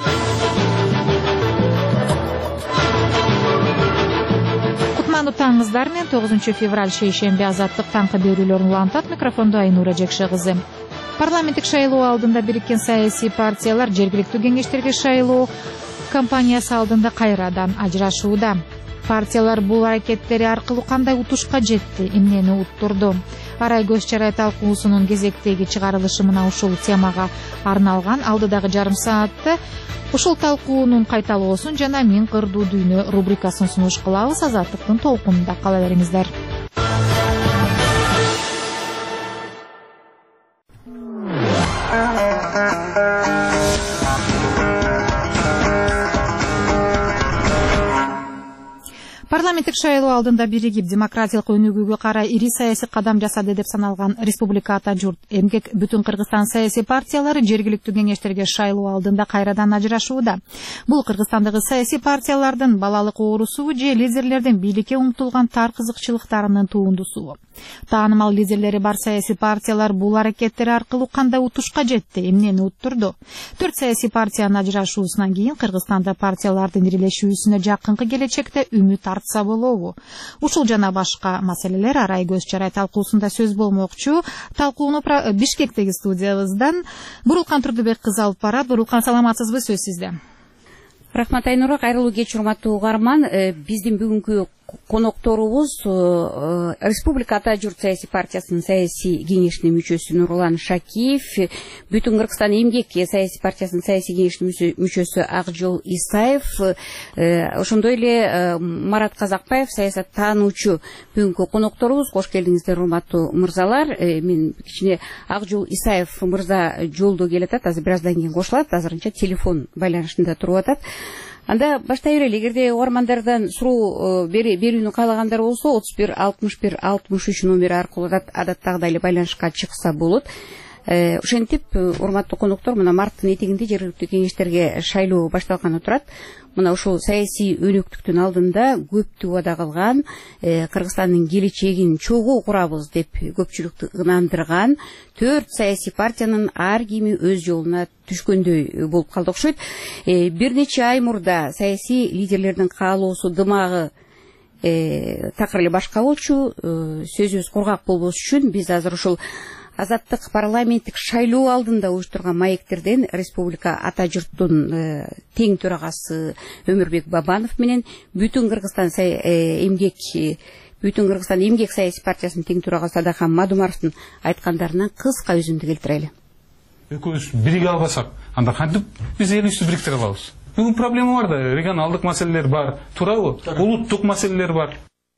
Кутмандуу таңыңыздар менен 9 февраль шейшемби Азаттык таңкы берүүлөрүн улантат. Микрофондо Айнура Жекше кызы. Парламенттик шайлоо алдында бириккен саясий партиялар жергиликтүү кеңештерге шайлоо кампаниясы алдында кайрадан ажырашууда. Партиялар бул аракеттери аркылуу кандай утушка жетти, эмнени уттурду? Арай көз чарай талкуусунун кезектеги чыгарылышы мына ушул темага арналган. Алдыдагы жарым саатты ушул талкуунун кайталоосун жана Миң кырдуу дүйнө рубрикасын сунуш кылабыз. Азаттыктын толкунунда кала бериңиздер. Парламенттик шайлоо алдында биригип демократиялык өнүгүүгө карай ири саясий кадам жасады деп саналган Республика Ата журт эмгек бүтүн Кыргызстан саясий партиялары жергиликтүү кеңештерге шайлоо алдында кайрадан ажырашууда. Бул Кыргызстандагы саясий партиялардын балалык оорусу же лидерлердин бийликке умтулган тар кызыкчылыктарынын туындусу. Таанымал лидерлери бар саясий партиялар бул аракеттери аркылуу кандай утушка жетти, эмнени уттурду? 4 саясий партиянын ажырашуусунан кийин Кыргызстанда партиялардын ирилешүүсүнө жакынкы келечекте үмүт артса болобу? Ушул жана башка маселелер арай көз чарай талкуусунда сөз болмокчу. Талкууну Бишкектеги студиябыздан Бурулкан Турдубек кызы алып барат. Бурулкан, саламатсызбы? Сөз сизде. Рахмат, Айнура. Кайрылуу кеч, урматтуу угарман. Биздин бүгүнкү конокторубуз Республика Ата журт саясий партиясынын саясий кеңешинин мүчөсү Нурлан Шакиев, бүтүн Кыргызстан эмгек саясий партиясынын саясий кеңешинин мүчөсү Акжол Исаев, ошондой эле Марат Казакбаев, саясаттануучу бүгүнкү конокторубуз. Кош келдиңиздер, урматтуу мырзалар. Мен кичине Акжол Исаев мырза жолдо келатат, азыр бир аздан кийин кошулат, азырынча телефон байланышында туруп атат. Анда баштай берели. Эгерде угармандардан суроо берүүнү каалагандар болсо 31 61 63 номери аркылуу адаттагыдай эле байланышка чыкса болот. Ошентип, урматтуу коноктор, мына марттын этегинде жергиликтүү кеңештерге шайлоо башталганы турат. Мына ушул саясий өнөктүктүн алдында көптү убада кылган, Кыргызстандын келечегин чогуу курабыз деп көпчүлүктү ынандырган 4 саясий партиянын ар кими өз жолуна түшкөндөй болуп калды окшойт. Бир нече ай мурда саясий лидерлердин каалоосу дымагы такыр эле башка болчу. Сөзүбүз кургак болбош үчүн биз азыр ушул Азаттык парламенттик шайлоо алдында уюштурган маектерден Республика Ата журттун тең төрагасы Өмүрбек Бабанов менен бүтүн Кыргызстан эмгек саясий партиясынын тең төрагасы Адахан Мадумаровдун айткандарынан кыска үзүндү келтирели. Экөөбүз бириге албасак, анда кантип биз элибизди бириктире алабыз? Бүгүн проблема бар да, регионалдык маселелер бар, туурабы? Улуттук маселелер бар.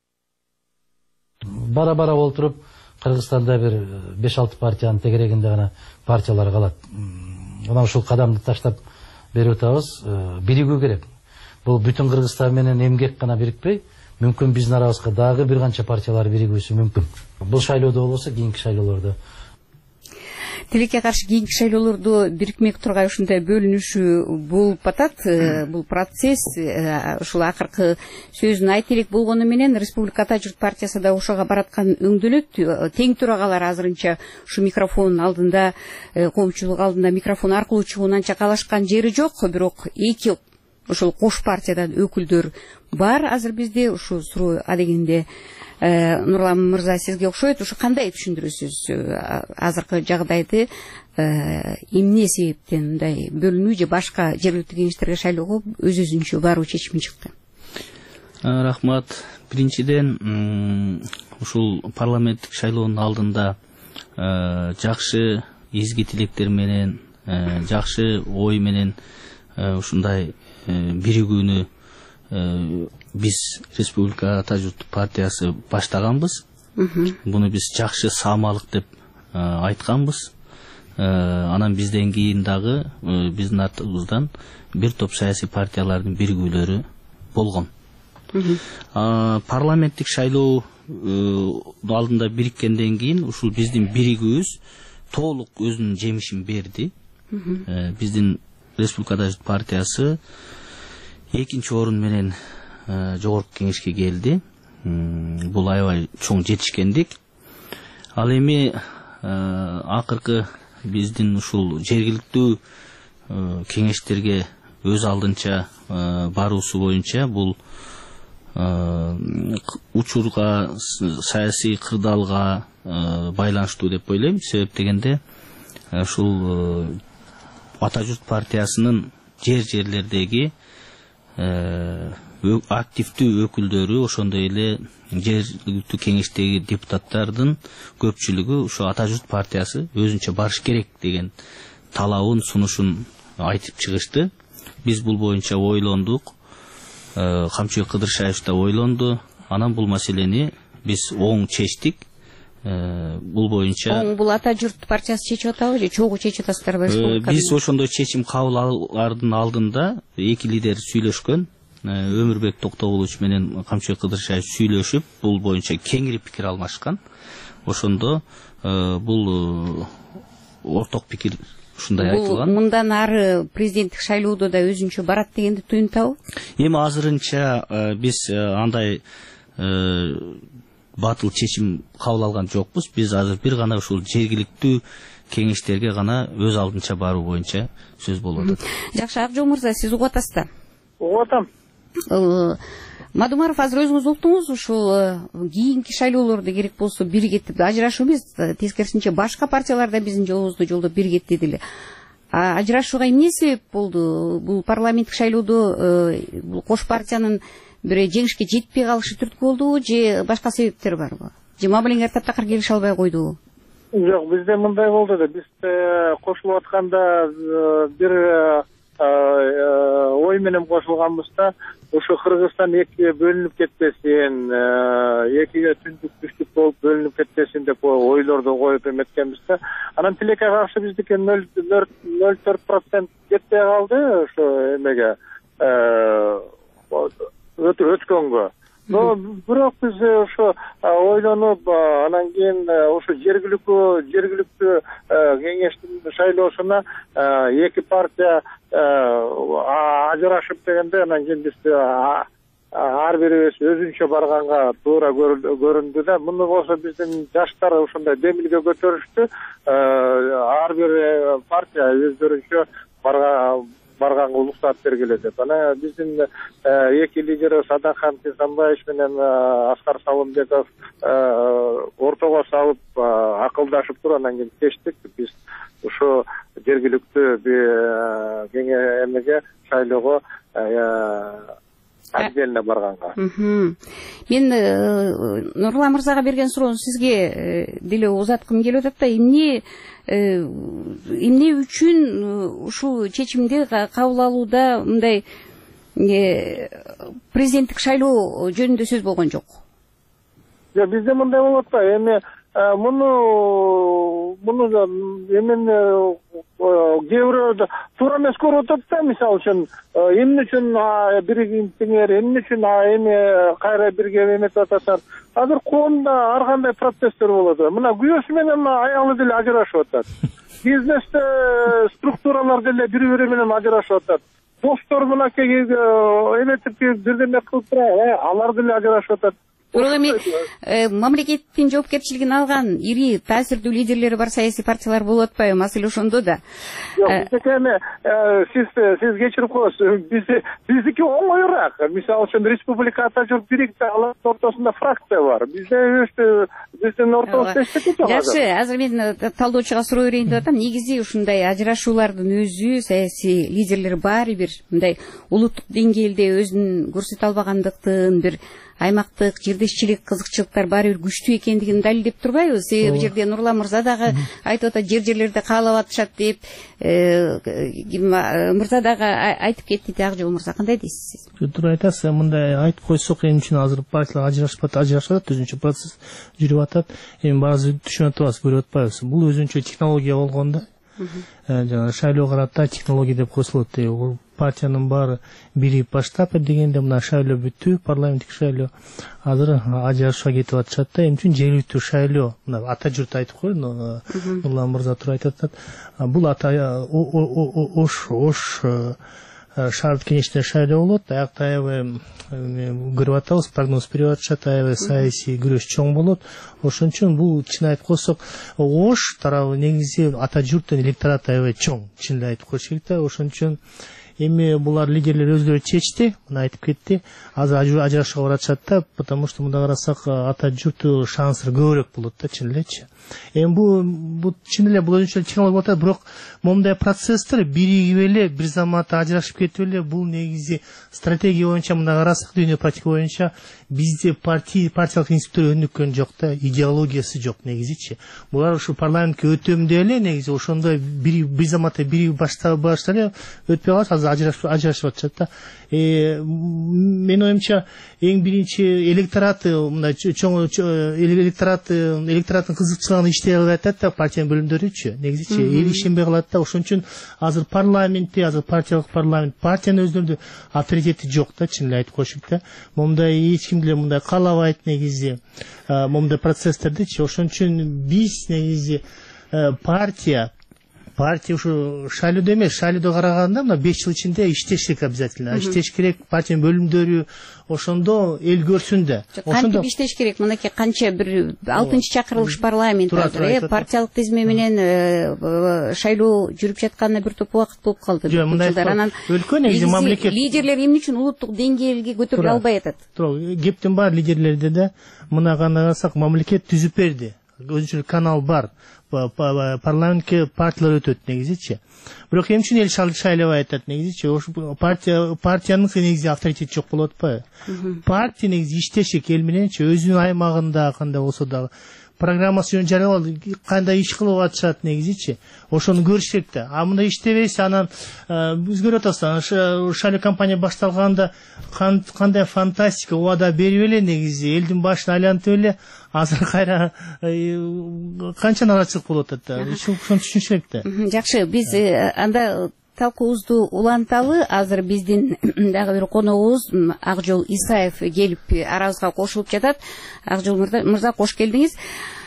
Бара-бара болтуруп Кыргызстанда бир 5-6 партиянын тегерегинде гана партиялар калат. Мына ушул кадамды таштап берип атабыз. Биригүү керек. Бул бүтүн Кыргызстан менен эмгек гана бирикпей, мүмкүн биздин арабызга дагы бир канча партиялар биригүүсү мүмкүн. Бул шайлоодо болбосо кийинки шайлоолордо. Тилекке каршы кийинки шайлоолордо бирикмек тургай ушундай бөлүнүшү болуп атат. Бул процесс ушул акыркы сөзүн айта элек болгону менен Республика Ата журт партиясы да ошого бараткан өңдөлөт. Тең төрагалар азырынча ушу микрофонун алдында, коомчулук алдында микрофон аркылуу чыгуунан анча калышкан жери жок, бирок эки ошол кош партиядан өкүлдөр бар азыр бизде. Ушу суроо адегенде Нурлан мырза сизге окшойт. Ушу кандай түшүндүрөсүз азыркы жагдайды, эмне себептен мындай бөлүнүү же башка жергиликтүү кеңештерге шайлоого өзүнчө баруу чечими чыкты? Рахмат. Биринчиден, ушул парламенттик шайлоонун алдында жакшы изги тилектер менен, жакшы ой менен ушундай биригүүнү биз Республика Ата журт партиясы баштаганбыз. Буну биз жакшы саамалык деп айтканбыз. Анан бизден кийин дагы биздин артыбыздан бир топ саясий партиялардын биригүүлөрү болгон. Парламенттик шайлоо алдында бириккенден кийин ушул биздин биригүүбүз толук өзүнүн жемишин берди. Биздин Республика Ата журт партиясы экинчи орун менен жогорку кеңешке келди. Бул аябай чоң жетишкендик. Ал эми акыркы биздин ушул жергиликтүү кеңештерге өз алдынча баруусу боюнча бул учурга, саясий кырдаалга байланыштуу деп ойлойм. Себеп дегенде ушул Ата журт партиясынын жерлердеги активдүү өкүлдөрү, ошондой эле жергиликтүү кеңештеги депутаттардын көпчүлүгү ушу Ата журт партиясы өзүнчө барыш керек деген талабын, сунушун айтып чыгышты. Биз бул боюнча ойлондук. Камчыбек Кыдыршаев да ойлонду. Анан бул маселени биз оң чечтик. Бул боюнча оң бул Ата журт партиясы чечип атабы же чогуу чечип атасыздарбы? Биз ошондой чечим кабыл алаардын алдында эки лидер сүйлөшкөн. Өмүрбек Токтогулович менен Камчыбек Кыдыршаев сүйлөшүп, бул боюнча кеңири пикир алмашкан. Ошондо бул орток пикир ушундай айтылган. Мындан ары президенттик шайлоодо да өзүнчө барат дегенди туюнтабы? Эми азырынча биз андай батыл чечим кабыл алган жокпуз. Биз азыр бир гана ушул жергиликтүү кеңештерге гана өз алдынча баруу боюнча сөз болуп атат. Жакшы, Акжол мырза, сиз угуп атасыз да? Угуп атам. Мадумаров, азыр өзүңүз уктуңуз, ушул кийинки шайлоолордо керек болсо биригет деп, ажырашуу эмес, тескерисинче башка партиялар да биздин жолубузду жолдоп биригет дедиле. Ажырашууга эмне себеп болду? Бул парламенттик шайлоодо бул кош партиянын бир жеңишке жетпей калышы түрткү болдубу же башка себептер барбы? Же мамилеңер таптакыр келише албай койдубу? Жок, бизде мындай болду да. Биз кошулуп атканда бир ой менен кошулганбыз да. Ошо Кыргызстан экиге бөлүнүп кетпесин, экиге түндүк түштүк болуп бөлүнүп кетпесин деп ойлорду коюп эметкенбиз да. Анан тилекке каршы биздики 0,04% жетпей калды ошо эмеге өткөнгө. Но бирок биз ошо ойлонуп, анан кийин ошо жергиликтүү кеңештин шайлоосуна эки партия ажырашып дегенде, анан кийин биз ар бирибиз өзүнчө барганга туура көрүндү да. Муну болсо биздин жаштар ошондой демилге көтөрүштү. Ар бир партия өздөрүнчө барганга уруксаат бергиле деп. Анан биздин эки лидер Садахан Тисанбаевич менен Аскар Салымбеков ортого салып акылдашып туруп, анан кийин чечтик. Биз ошо жергиликтүү эмеге шайлоого отдельно барганга. Мен Нурлан мырзага берген суроону сизге деле узаткым келип атат да, эмне үчүн ушул чечимди кабыл алууда мындай президенттик шайлоо жөнүндө сөз болгон жок? Бизде мындай болот да, эми муну эмен кээ бирөө туура эмес көрүп атат да. Мисалы үчүн эмне үчүн биригиңер, эмне үчүн эми кайра бирге эметип атасыңар? Азыр коомдо ар кандай протесттер болот. Мына күйөөсү менен аялы деле ажырашып атат. Бизнесте структуралар деле бири-бири менен ажырашып атат. Достор мынакей эметип бирдеме кылып турат, алар деле ажырашып атат. бирок эми мамлекеттин жоопкерчилигин алган ири таасирдүү лидерлери бар саясий партиялар болуп атпайбы? Маселе ошондо да. Жок, биздики эми сиз кечирип коесуз, биздики оңоюраак. Мисалы үчүн республика ата журт бирикти, алардын ортосунда фракция бар. Биздин ортобузда эчтеке жок. Жакшы, азыр мен талдоочуга суроо берейин деп атам. Негизи ушундай ажырашуулардын өзү саясий лидерлер баары бир мындай улуттук деңгээлде өзүн көрсөтө албагандыктын, бир аймактык жердешчилик кызыкчылыктар баары бир күчтүү экендигин далилдеп турбайбы? Себеби бул жерде Нурлан мырза дагы айтып атат, жерлерди каалап атышат деп, мырза дагы айтып кетти. Акжол мырза, кандай дейсиз? Туура айтасыз, мындай айтып койсок, эмне үчүн азыр партиялар ажырашып атат, өзүнчө процесс жүрүп атат. Эми баазы түшүнүп атабыз, көрүп атпайбыз. Бул өзүнчө технология болгондо, жана шайлоо карата технология деп койсулат. Партиянын баары бирип баштап дегенде мына шайлоо бүттү, парламенттик шайлоо. Азыр ажырашууга кетип атышат да. Эмне үчүн жергиликтүү шайлоо? Мына ата журт айтып койду, Нурлан мырза туура айтып атат. Бул ата Ош шаар кеңешинде шайлоо болот. Аякта аябай көрүп атабыз, прогноз берип атышат, аябай саясий күрөш чоң болот. Ошон үчүн бул чын айтып койсок, Ош тарабы негизи ата журттун электораты аябай чоң. Чын эле айтып коюш керек да. Ошон үчүн эми булар лидерлер өзлөрү чечти, мына айтып кетти. Азыр ажырашууга баратышат да, потому что мында карасак ата журтту шансыр көбүрөөк болот да, чын элечи. Эми бул чын эле бул өзүнчө технология болот да, бирок момундай процесстер биригип эле бир заматта ажырашып кетип эле бул негизи стратегия боюнча мында карасак, дүйнө практика боюнча бизде партиялык институттар өнүккөн жок да, идеологиясы жок негизичи. Булар ушу парламентке өтөм деп эле негизи ошондой бир заматта биригип башталып өтпөй калат, азыр ажырашып атышат да. Менин оюмча эң биринчи электораты мындай чоң электораттын кызыкчылыгын иштей албай атат да, партиянын бөлүмдөрүчү негизичи эл ишенбей калат да. Ошон үчүн азыр парламентте, азыр партиялык парламент, партиянын өзүнүн авторитети жок да, чын эле айтып коюш керек да. Момундай эч ким деле мындай каалабайт негизи момундай процесстердичи. Ошон үчүн биз негизи партия ушу шайлоодо эмес, шайлоодо караганда мына 5 жыл ичинде иштеш керек обязательно. Иштеш керек, партиянын бөлүмдөрү ошондо эл көрсүн да. Кантип иштеш керек? Мынакей канча бир 6-чы чакырылыш парламент азыр партиялык тизме менен шайлоо жүрүп жатканына бир топ убакыт болуп калды. Анан өлкө негизи мамлекет лидерлер эмне үчүн улуттук деңгээлге көтөрүлө албай атат? Кептин бар лидерлерде да мына карасак мамлекет түзүп берди. Өзүнчө канал бар. Парламентке партиялар өтөт негизичи. Бирок эмне үчүн эл шайлабай атат негизичи? Ошо партиянын негизи авторитети жок болуп атпайбы? Партия негизи иштешек эл мененчи, өзүнүн аймагында кандай болсо дагы программасын жарыялап кандай иш кылып атышат негизичи. Ошону көрүш керек да. Мындай иштебейси анан биз көрүп атабыз, шайлоо кампания башталганда кандай фантастика убада берип эле негизи элдин башын айлантып эле азыр кайра канча нараачылык болуп атат да. Ошону түшүнүш керек да. Жакшы, биз анда талкуубузду уланталы. Азыр биздин дагы бир коногубуз Акжол Исаев келип арабызга кошулуп жатат. Акжол мырза, кош келдиңиз.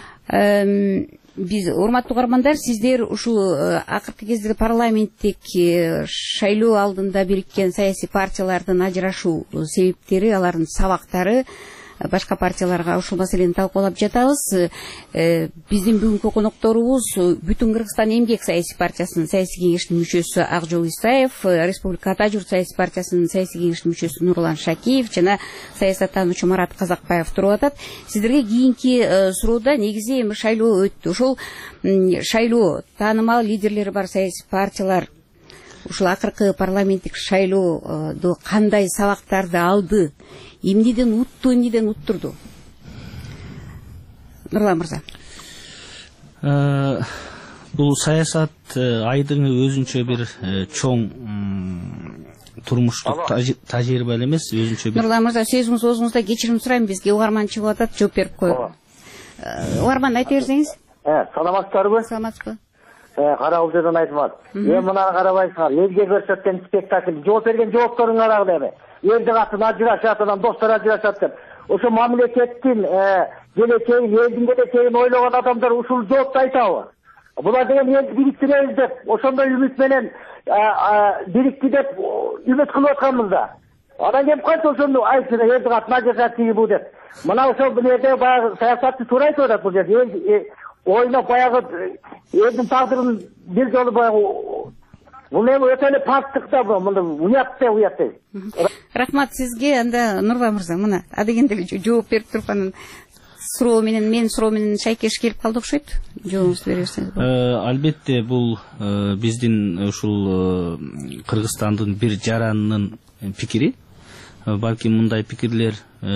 Биз урматтуу угармандар, сиздер ушул акыркы кезде парламенттик шайлоо алдында бириккен саясий партиялардын ажырашуу себептери, алардын сабактары, башка партияларга ушул маселени талкуулап жатабыз. Биздин бүгүнкү конокторубуз Бүтүн Кыргызстан эмгек саясий партиясынын саясий кеңешинин мүчөсү Акжол Исаев, Республика Ата журт саясий партиясынын саясий кеңешинин мүчөсү Нурлан Шакиев жана саясаттануучу Марат Казакбаев туруп атат. Сиздерге кийинки суроодо негизи эми шайлоо өттү. Ошол шайлоо таанымал лидерлери бар саясий партиялар ушул акыркы парламенттик шайлоодо кандай сабактарды алды? Эмнеден утту, эмнеден уттурду? Нурлан мырза. Бул саясат айдыңы өзүнчө бир чоң турмуштук тажрыйба эмес, өзүнчө бир. Нурлан мырза, сөзүңүз оозуңузда кечирим сурайм, бизге угарманчы болуп атат, жооп берип коелу. Угарман айта берсеңиз. Саламатсыздарбы? Саламатсызбы? Карабалжадан айтмат. Эми мынаны карабайсыңар, элге көрсөткөн спектакль, жооп берген жоопторуңду карагыла эми. Элди катын ажырашат, анан достор ажырашат деп. Ошо мамлекеттин келечегин, элдин келечегин ойлогон адамдар ушул жоопду айтабы? Булар деген элди бириктиребиз деп, ошондой үмүт менен бирикти деп үмүт кылып атканбыз да. Анан кеп кайт ошону айтсына элди катына жашат тиги бу деп. Мына ошол бул жерде баягы саясатчы туура айтып атат бул жерде. Ойноп баягы элдин тагдырын бир жолу баягы бул эми өтө эле пакттык да бул, мында уят. Рахмат сизге. Анда Нурлан мырза, мына адегенде жооп берип туруп анан менин суроо менен шайкеш келип калды окшойт. Жообуңузду бере берсеңиз болот. Албетте бул биздин ушул Кыргызстандын бир жаранынын пикири. Балким мындай пикирлер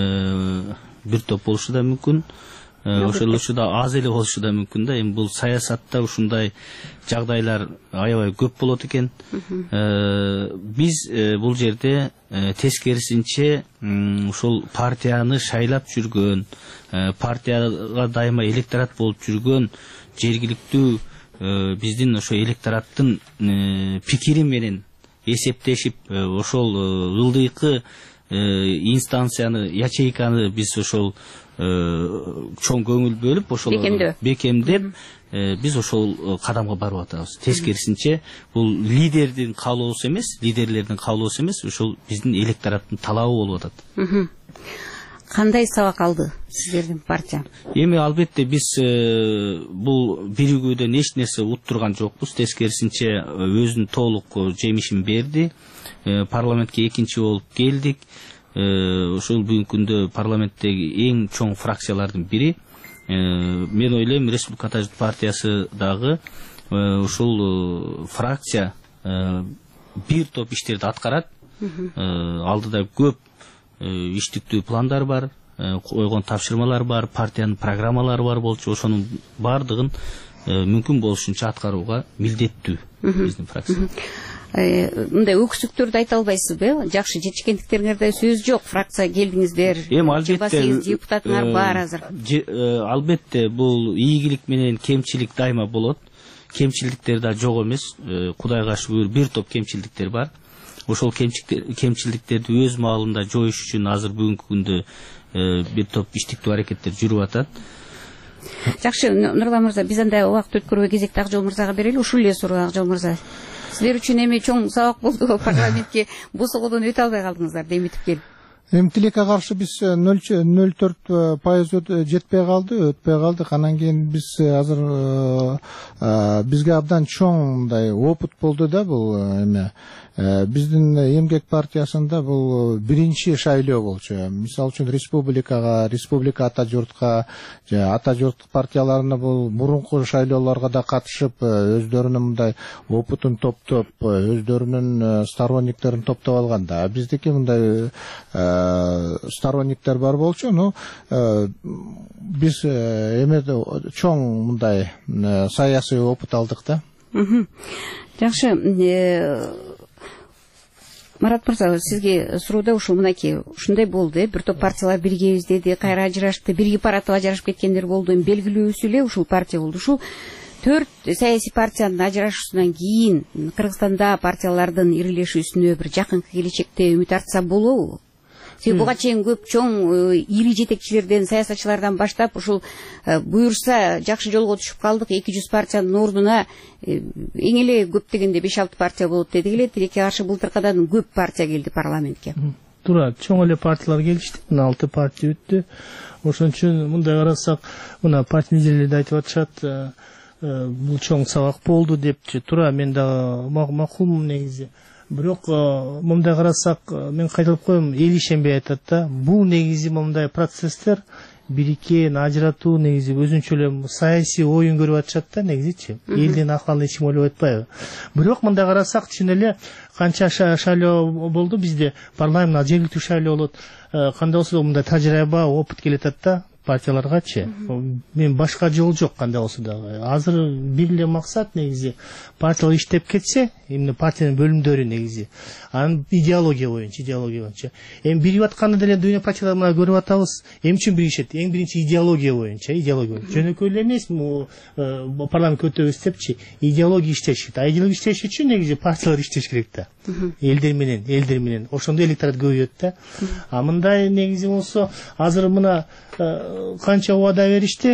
бир топ болушу да мүмкүн. Ошолушу да аз эле болушу да мүмкүн да. Эми бул саясатта ушундай жагдайлар аябай көп болот экен. Биз бул жерде тескерисинче ушул партияны шайлап жүргөн, партияга дайыма электорат болуп жүргөн жергиликтүү биздин ошо электораттын пикири менен эсептешип ошол ылдыйкы инстанцияны, ячейканы биз ошол чоң көңүл бөлүп ошол бекемдеп биз ошол кадамга барып атабыз. Тескерисинче бул лидердин каалоосу эмес, лидерлердин каалоосу эмес, ошол биздин электораттын талабы болуп атат. Кандай сабак алды сиздердин партия? Эми албетте биз бул биригүүдөн эч нерсе уттурган жокпуз. Тескерисинче өзүнүн толук жемишин берди. Парламентке экинчи болуп келдик. Ошол бүгүнкү күндө парламенттеги эң чоң фракциялардын бири. Мен ойлойм, Республика Ата журт партиясы дагы ушул фракция бир топ иштерди аткарат. Алдыда көп иштиктүү пландар бар, койгон тапшырмалар бар, партиянын программалары бар болчу. Ошонун бардыгын мүмкүн болушунча аткарууга милдеттүү биздин фракция. Мындай өксүктөрдү айта албайсызбы? Жакшы жетишкендиктериңерде сөз жок, фракция келдиңиздер. Албетте депутатыңар бар азыр. Албетте бул ийгилик менен кемчилик дайыма болот. Кемчиликтер да жок эмес. Кудайга шүгүр бир топ кемчиликтер бар. Ошол кемчиликтерди өз маалында жоюш үчүн азыр бүгүнкү күндө бир топ иштиктүү аракеттер жүрүп атат. Жакшы, Нурлан мырза, биз анда убакыт өткөрбөй кезекти Акжол мырзага берели. Ушул эле суроо Акжол мырза. Сиздер үчүн эми чоң сабак болду, парламентке босогодон өтө албай калдыңыздар, демитип келип. Эми тилекке каршы биз 0,04% жетпей калды, өтпөй калдык. Анан кийин биз азыр бизге абдан чоң мындай опыт болду да бул эме. Биздин Эмгек партиясында бул биринчи шайлоо болчу. Мисалы үчүн Республика Ата журтка, Ата журт партияларына бул мурунку шайлоолорго да катышып, өздөрүнүн мындай опытын топтоп, өздөрүнүн сторонниктерин топтоп алган да. Биздики мындай сторонниктер бар болчу, но биз эмеде чоң мындай саясий опыт алдык да. Жакшы, Марат мырза, сизге суроодо ушул мынакей ушундай болду, бир топ партиялар биргебиз деди, кайра ажырашты, биригип баратып ажырашып кеткендер болду. Белгилүүсү эле ушул партия болду. Ушул 4 саясий партиянын ажырашуусунан кийин Кыргызстанда партиялардын ирилешүүсүнө бир жакынкы келечекте үмүт артса болобу? Буга чейин көп чоң ири жетекчилерден, саясатчылардан баштап ушул буюрса жакшы жолго түшүп калдык, 200 партиянын ордуна эң эле көп дегенде 5-6 партия болот деди эле. Тилекке каршы былтыркыдан көп партия келди парламентке. Туура, чоң эле партиялар келишти, 6 партия өттү. Ошон үчүн мындай карасак, мына партия лидерлери да айтып атышат, бул чоң сабак болду депчи. Туура, мен да макулмун негизи. Бирок мындай карасак, мен кайталап коем, эл ишенбей атат да. Бул негизи мындай процесстер бириккен, ажыратуу негизи өзүнчө эле саясий оюн көрүп атышат да негизичи. Элдин акылын эч ким ойлоп атпайбы. Бирок мындай карасак, чын эле канча шайлоо болду бизде, парламент жергиликтүү шайлоо болот. Кандай болсо да мындай тажрыйба, опыт келатат да партияларгачы. Мен башка жол жок кандай болсо дагы. Азыр бир эле максат негизи партиялар иштеп кетсе, эмне партиянын бөлүмдөрү негизи. Анын идеология боюнча. Эми биригип атканда деле дүйнө партиялар мына көрүп атабыз. Эми үчүн биригишет? Эң биринчи идеология боюнча. Жөнөкөй эле эмес, парламент өтөбүз депчи, идеология иштеш керек. Идеология иштеш үчүн негизи партиялар иштеш керек да. Элдер менен. Ошондо электорат көбөйөт да. А мындай негизи болсо, азыр мына канча убада беришти,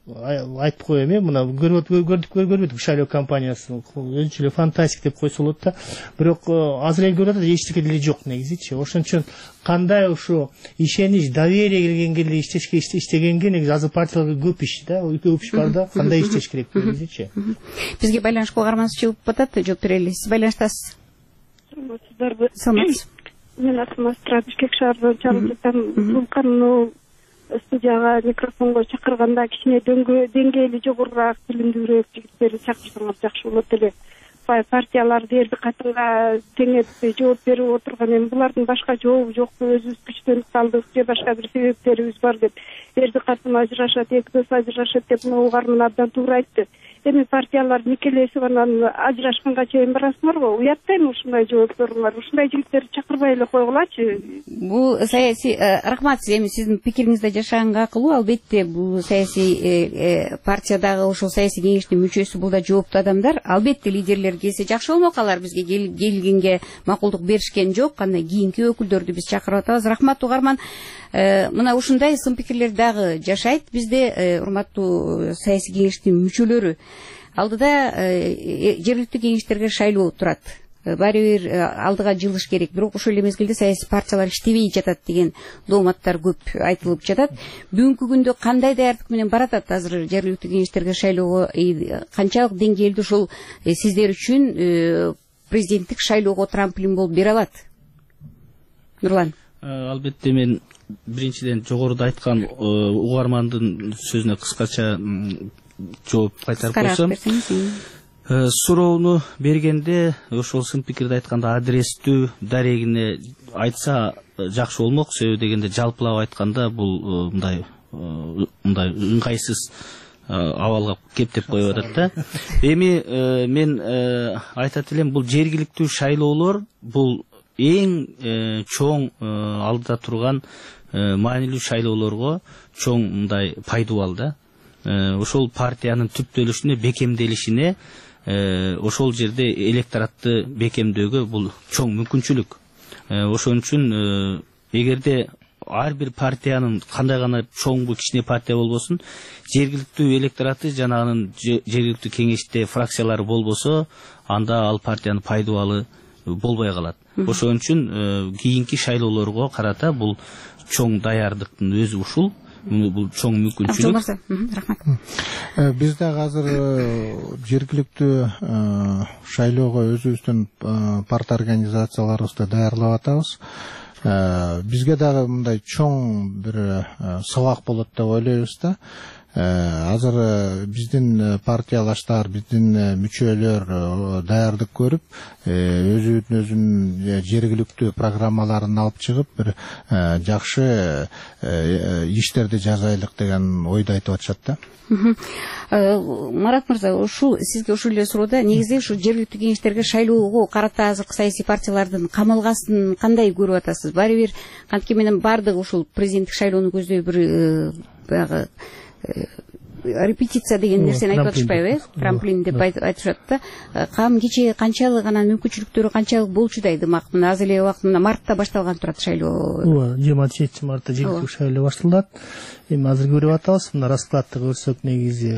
айтып коеюн, мына көрбөдүк шайлоо кампаниясын өзүнчө эле фантастик деп койсо болот да. Бирок азыр эл көрүп атат, эчтеке деле жок негизичи. Ошон үчүн кандай ушу ишенич, доверие келгенге эле иштегенге негизи азыр партияларга көп иш да, көп иш бар да, кандай иштеш керек негизичи. Бизге байланышка угарманыбыз чыгып атат, жооп берели. Сиз байланыштасыз. Саламатсыздарбы? Саламатсыз. Мен атым Астрат, Бишкек шаарынан чалып жатам. Бул кануну студияга микрофонго чакырганда кичине деңгээли жогорураак, билимдүүрөөк жигиттерди чакырсаңыз жакшы болот эле. Партиялар дээрди катынга теңеп жооп берип отурган, эми булардын башка жообу жокпу, өзүбүз күчтөнүп калдык же башка бир себептерибиз бар деп эрди катын ажырашат, эки дос ажырашат деп мына угарман абдан туура айтты. Эми партиялар никелешип анан ажырашканга чейин барасыңарбы? Уяттайм ушундай жоопторуңар. Ушундай жигиттерди чакырбай эле койгулачы. Бул саясий рахмат, эми сиздин пикириңизде жашаганга акылуу. Албетте бул саясий партиядагы ошол саясий кеңештин мүчөсү, бул да жооптуу адамдар. Албетте лидерлер келсе жакшы болмок, алар бизге келгенге макулдук беришкен жок. Кандай кийинки өкүлдөрдү биз чакырып атабыз. Рахмат угарман. Мына ушундай сын пикирлер дагы жашайт бизде, урматтуу саясий кеңештин мүчөлөрү. Алдыда жергиликтүү кеңештерге шайлоо турат. Баары бир алдыга жылыш керек. Бирок ошол эле мезгилде саясий партиялар иштебей жатат деген дооматтар көп айтылып жатат. Бүгүнкү күндө кандай даярдык менен баратат азыр жергиликтүү кеңештерге шайлоого? Канчалык деңгээлде ушул сиздер үчүн президенттик шайлоого трамплин болуп бере алат? Нурлан. Албетте мен биринчиден жогоруда айткан угармандын сөзүнө кыскача жооп кайтарып койсом, суроону бергенде ошол сын пикирди айтканда адрестүү дарегине айтса жакшы болмок. Себеби дегенде жалпылап айтканда бул мындай ыңгайсыз абалга кептеп коюп атат да. Эми мен айтат элем, бул жергиликтүү шайлоолор бул эң чоң алдыда турган маанилүү шайлоолорго чоң мындай пайдубал да. Ошол партиянын түптөлүшүнө, бекемделишине, ошол жерде электоратты бекемдөөгө бул чоң мүмкүнчүлүк. Ошон үчүн эгерде ар бир партиянын кандай гана чоңбу кичине партия болбосун, жергиликтүү электораты жана анын жергиликтүү кеңеште фракциялары болбосо, анда ал партиянын пайдубалы болбой калат. Ошон үчүн кийинки шайлоолорго карата бул чоң даярдыктын өзү ушул. Бул чоң мүмкүнчүлүк. Рахмат. Биз дагы азыр жергиликтүү шайлоого өзүбүздүн парт организацияларыбызды даярлап атабыз. Бизге дагы мындай чоң бир сабак болот деп ойлойбуз да. Азыр биздин партиялаштар, биздин мүчөлөр даярдык көрүп, өзүнүн жергиликтүү программаларын алып чыгып, бир жакшы иштерди жазайлык деген ойду айтып атышат да. Марат мырза, ушул сизге ушул эле суроодо негизи ушу жергиликтүү кеңештерге шайлоого карата азыркы саясий партиялардын камалгасын кандай көрүп атасыз? Баары бир кантке менен бардыгы ушул президенттик шайлоону көздөй бир баягы репетиция деген нерсени айтып атышпайбы, трамплин деп айтышат да. Кам кече канчалык анан мүмкүнчүлүктөрү канчалык болчудай дымак? Мына аз эле убакыт, мына мартта башталган турат шайлоо. 27 мартта жергиликтүү шайлоо башталат. Эми азыр көрүп атабыз, мына раскладты көрсөк негизи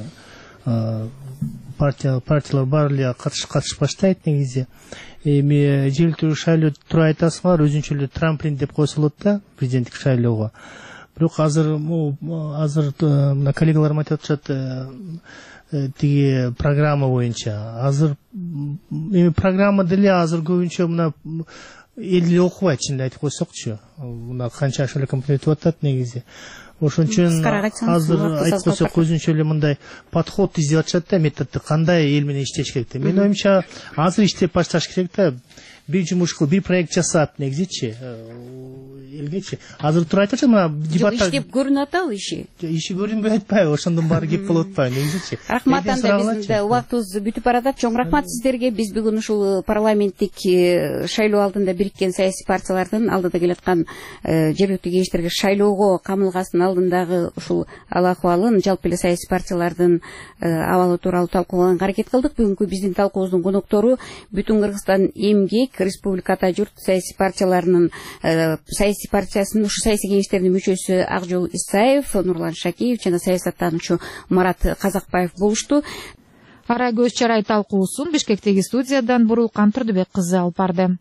партиялар баары эле катышып баштайт негизи. Эми жергиликтүү шайлоо туура айтасыңар, өзүнчө эле трамплин деп койсо болот да президенттик шайлоого. Бирок азыр мына коллегаларым айтып атышат, тиги программа боюнча. Азыр эми программа деле азыр көбүнчө мына эл эле окубайт, чынын айтып койсокчу. Мына канча ошол комплект атат негизи. Ошон үчүн азыр айтып койсок өзүнчө эле мындай подход издеп атышат да, методду кандай эл менен иштеш керек деп. Менин оюмча азыр иштеп башташ керек да. Бир жумуш кылып, бир проект жасап негизичи элгечи. Азыр туура айтып атат, мына дебаттар иштеп көрүнүп атабы иши? Иши көрүнбөй атпайбы, ошондон баары кеп болуп атпайбы негизичи. Рахмат, анда биздин убактыбыз бүтүп баратат. Чоң рахмат сиздерге. Биз бүгүн ушул парламенттик шайлоо алдында бириккен саясий партиялардын алдыда келаткан жергиликтүү кеңештерге шайлоого камылгасын алдындагы ушул ал акыбалын жалпы эле саясий партиялардын абалы тууралуу талкуулаганга аракет кылдык. Бүгүнкү биздин талкуубуздун коноктору Бүтүн Кыргызстан эмгек Республика Ата журт саясий партияларынын ушу саясий кеңештеринин мүчөсү Акжол Исаев, Нурлан Шакиев жана саясаттануучу Марат Казакбаев болушту. Арай көз чарай талкуусун Бишкектеги студиядан Бурулкан Турдубек кызы алып барды.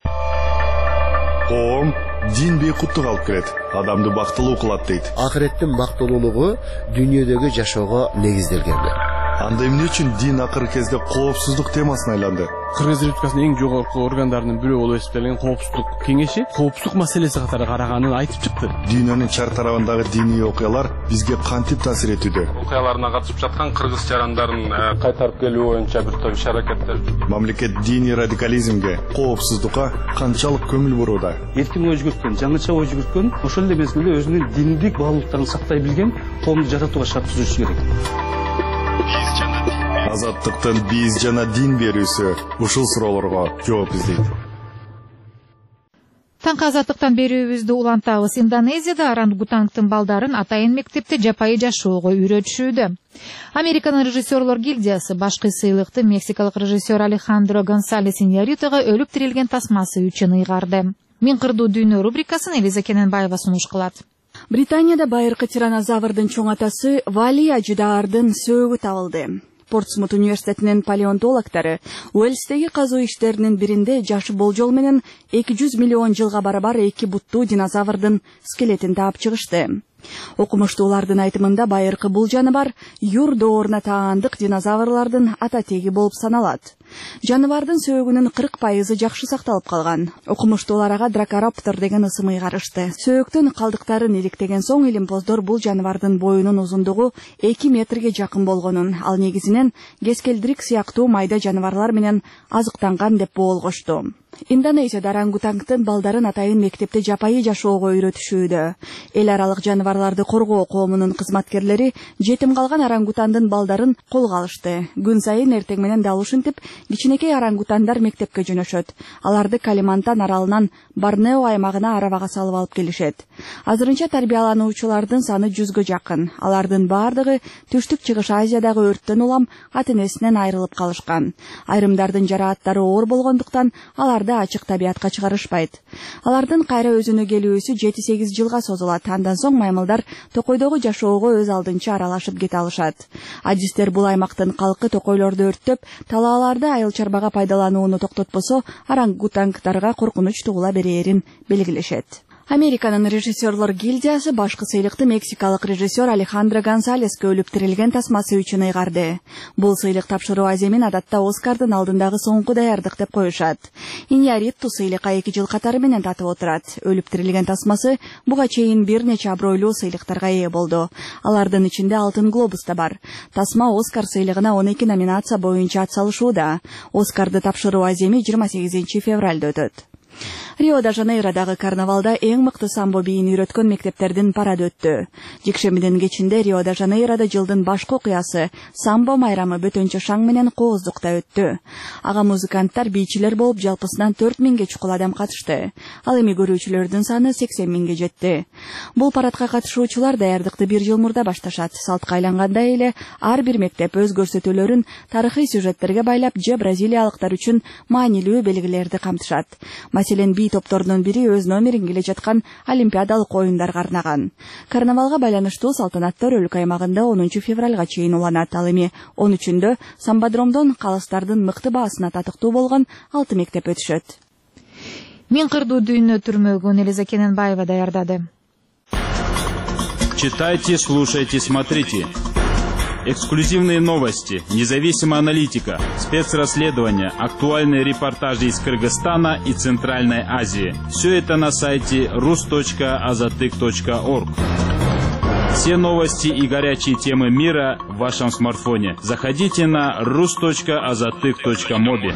Коом дин бейкуттук алып келет, адамды бактылуу кылат дейт. Акыреттин бактылуулугу дүйнөдөгү жашоого негизделген. Анда эмне үчүн дин акыркы кезде коопсуздук темасына айланды? Кыргыз Республикасынын эң жогорку органдарынын бирөө болуп эсептелген коопсуздук кеңеши коопсуздук маселеси катары караганын айтып чыкты. Дүйнөнүн чар тарабындагы диний окуялар бизге кантип таасир этүүдө? Окуяларына катышып жаткан кыргыз жарандарын кайтарып келүү боюнча бир топ иш-аракеттер. Мамлекет диний радикализмге, коопсуздукка канчалык көңүл бурууда? Эркин ой жүгүрткөн, жаңыча ой жүгүрткөн, ошол эле мезгилде өзүнүн диндик баалуулуктарын сактай билген коомду жаратууга шарт түзүшү керек. Азаттыктын биз жана дин берүүсү ушул суроолорго жооп издейт. Таңкы азаттыктан берүүбүздү улантабыз. Индонезияда орангутангдын балдарын атайын мектепте жапайы жашоого үйрөтүшүүдө. Американын режиссерлор гильдиясы башкы сыйлыкты мексикалык режиссер Алехандро Гонсалес Иньярритуга өлүп тирилген тасмасы үчүн ыйгарды. Мен кырдуу дүйнө рубрикасын Элиза Кененбаева сунуш кылат. Британияда байыркы тиранозаврдын чоң атасы Вали Ажидаардын сөөгү табылды. Портсмут университетинин палеонтологдору Уэльстеги казуу иштеринин биринде жашы болжол менен 200 миллион жылга барабар эки буттуу динозаврдын скелетин таап чыгышты. Окумуштуулардын айтымында байыркы бул жаныбар юр дооруна таандык динозаврлардын ата теги болуп саналат. Жаныбардын сөөгүнүн 40% жакшы сакталып калган. Окумуштуулар ага дракараптор деген ысым ыйгарышты. Сөөктүн калдыктарын иликтеген соң илимпоздор бул жаныбардын боюнун узундугу 2 метрге жакын болгонун, ал негизинен кескелдирик сыяктуу майда жаныбарлар менен азыктанган деп боолгошту. Индонезияда орангутангдын балдарын атайын мектепте жапайы жашоого үйрөтүшүүдө. Эл аралык жаныбарларды коргоо коомунун кызматкерлери жетим калган орангутандын балдарын колго алышты. Күн сайын эртең менен дал ушинтип кичинекей орангутандар мектепке жөнөшөт. Аларды Калимантан аралынан Борнео аймагына арабага салып алып келишет. Азырынча тарбиялануучулардын саны 100гө жакын. Алардын бардыгы Түштүк Чыгыш Азиядагы өрттөн улам ата-энесинен айрылып калышкан. Айрымдардын жарааттары оор болгондуктан аларды ачык табиятка чыгарышпайт. Алардын кайра өзүнө келүүсү 7-8 жылга созулат. Андан соң маймылдар токойдогу жашоого өз алдынча аралашып кете алышат. Адистер бул аймактын калкы токойлорду өрттөп, талааларды айыл чарбага пайдаланууну токтотпосо, орангутангдарга коркунуч тугула берээрин белгилешет. Американын режиссерлор гильдиясы башкы сыйлыкты мексикалык режиссер Алехандро Гонсалеске өлүп тирилген тасмасы үчүн ыйгарды. Бул сыйлык тапшыруу аземин адатта Оскардын алдындагы соңку даярдык деп коюшат. Иньярриту сыйлыкка 2 жыл катары менен татып отурат. Өлүп тирилген тасмасы буга чейин бир нече абройлуу сыйлыктарга ээ болду. Алардын ичинде Алтын глобус да бар. Тасма Оскар сыйлыгына 12 номинация боюнча атсалышууда. Оскарды тапшыруу аземи 28 февралда өтөт. Рио-де-Жанейродагы карнавалда эң мыкты самбо бийин үйрөткөн мектептердин парады өттү. Жекшембидин кечинде Рио-де-Жанейродо жылдын башкы окуясы самбо майрамы бөтөнчө шаң менен кооздукта өттү. Ага музыканттар бийчилер болуп жалпысынан 4000ге чукул адам катышты. Ал эми көрүүчүлөрдүн саны 80.000ге жетти. Бул парадка катышуучулар даярдыкты 1 жыл мурда башташат. Салтка айлангандай эле ар бир мектеп өз көрсөтүүлөрүн тарыхый сюжеттерге байлап же бразилиялыктар үчүн маанилүү белгилерди камтышат. Маселен бий топторунун бири өз номерин келе жаткан олимпиадалык оюндарга арнаган. Карнавалга байланыштуу салтанаттар өлкө аймагында 10 февралга чейин уланат. Ал эми 13-ндө самбодромдон калыстардын мыкты баасына татыктуу болгон 6 мектеп өтүшөт. Мен кырдуу дүйнө түрмөгүн Элиза Кененбаева даярдады. Читайте, слушайте, смотрите. Эксклюзивные новости, независимая аналитика, спецрасследования, актуальные репортажи из Кыргызстана и Центральной Азии. Все это на сайте rus.azatyk.org. Все новости и горячие темы мира в вашем смартфоне. Заходите на rus.azatyk.mobi.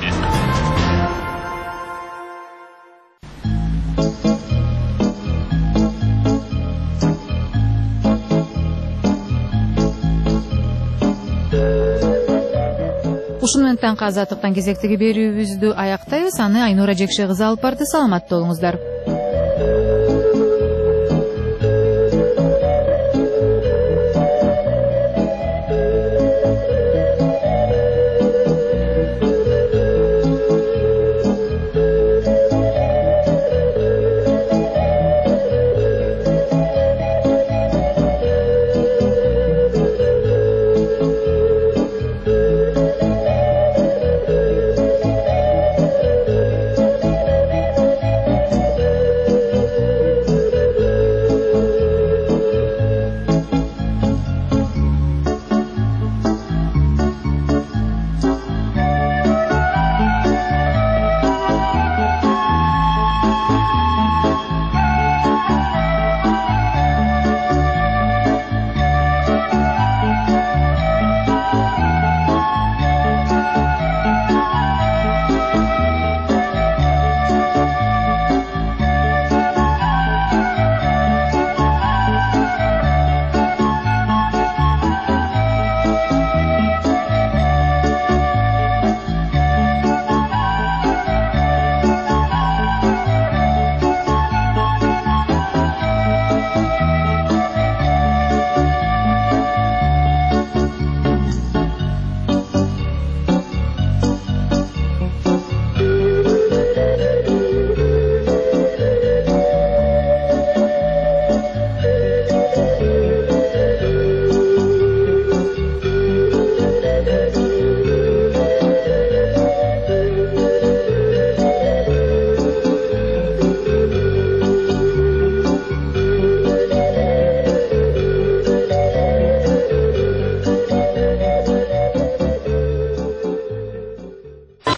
Ушун менен таңкы азаттыктан кезектеги берүүбүздү аяктайбыз. Аны Айнура Жекше кызы алып барды. Саламатта болуңуздар.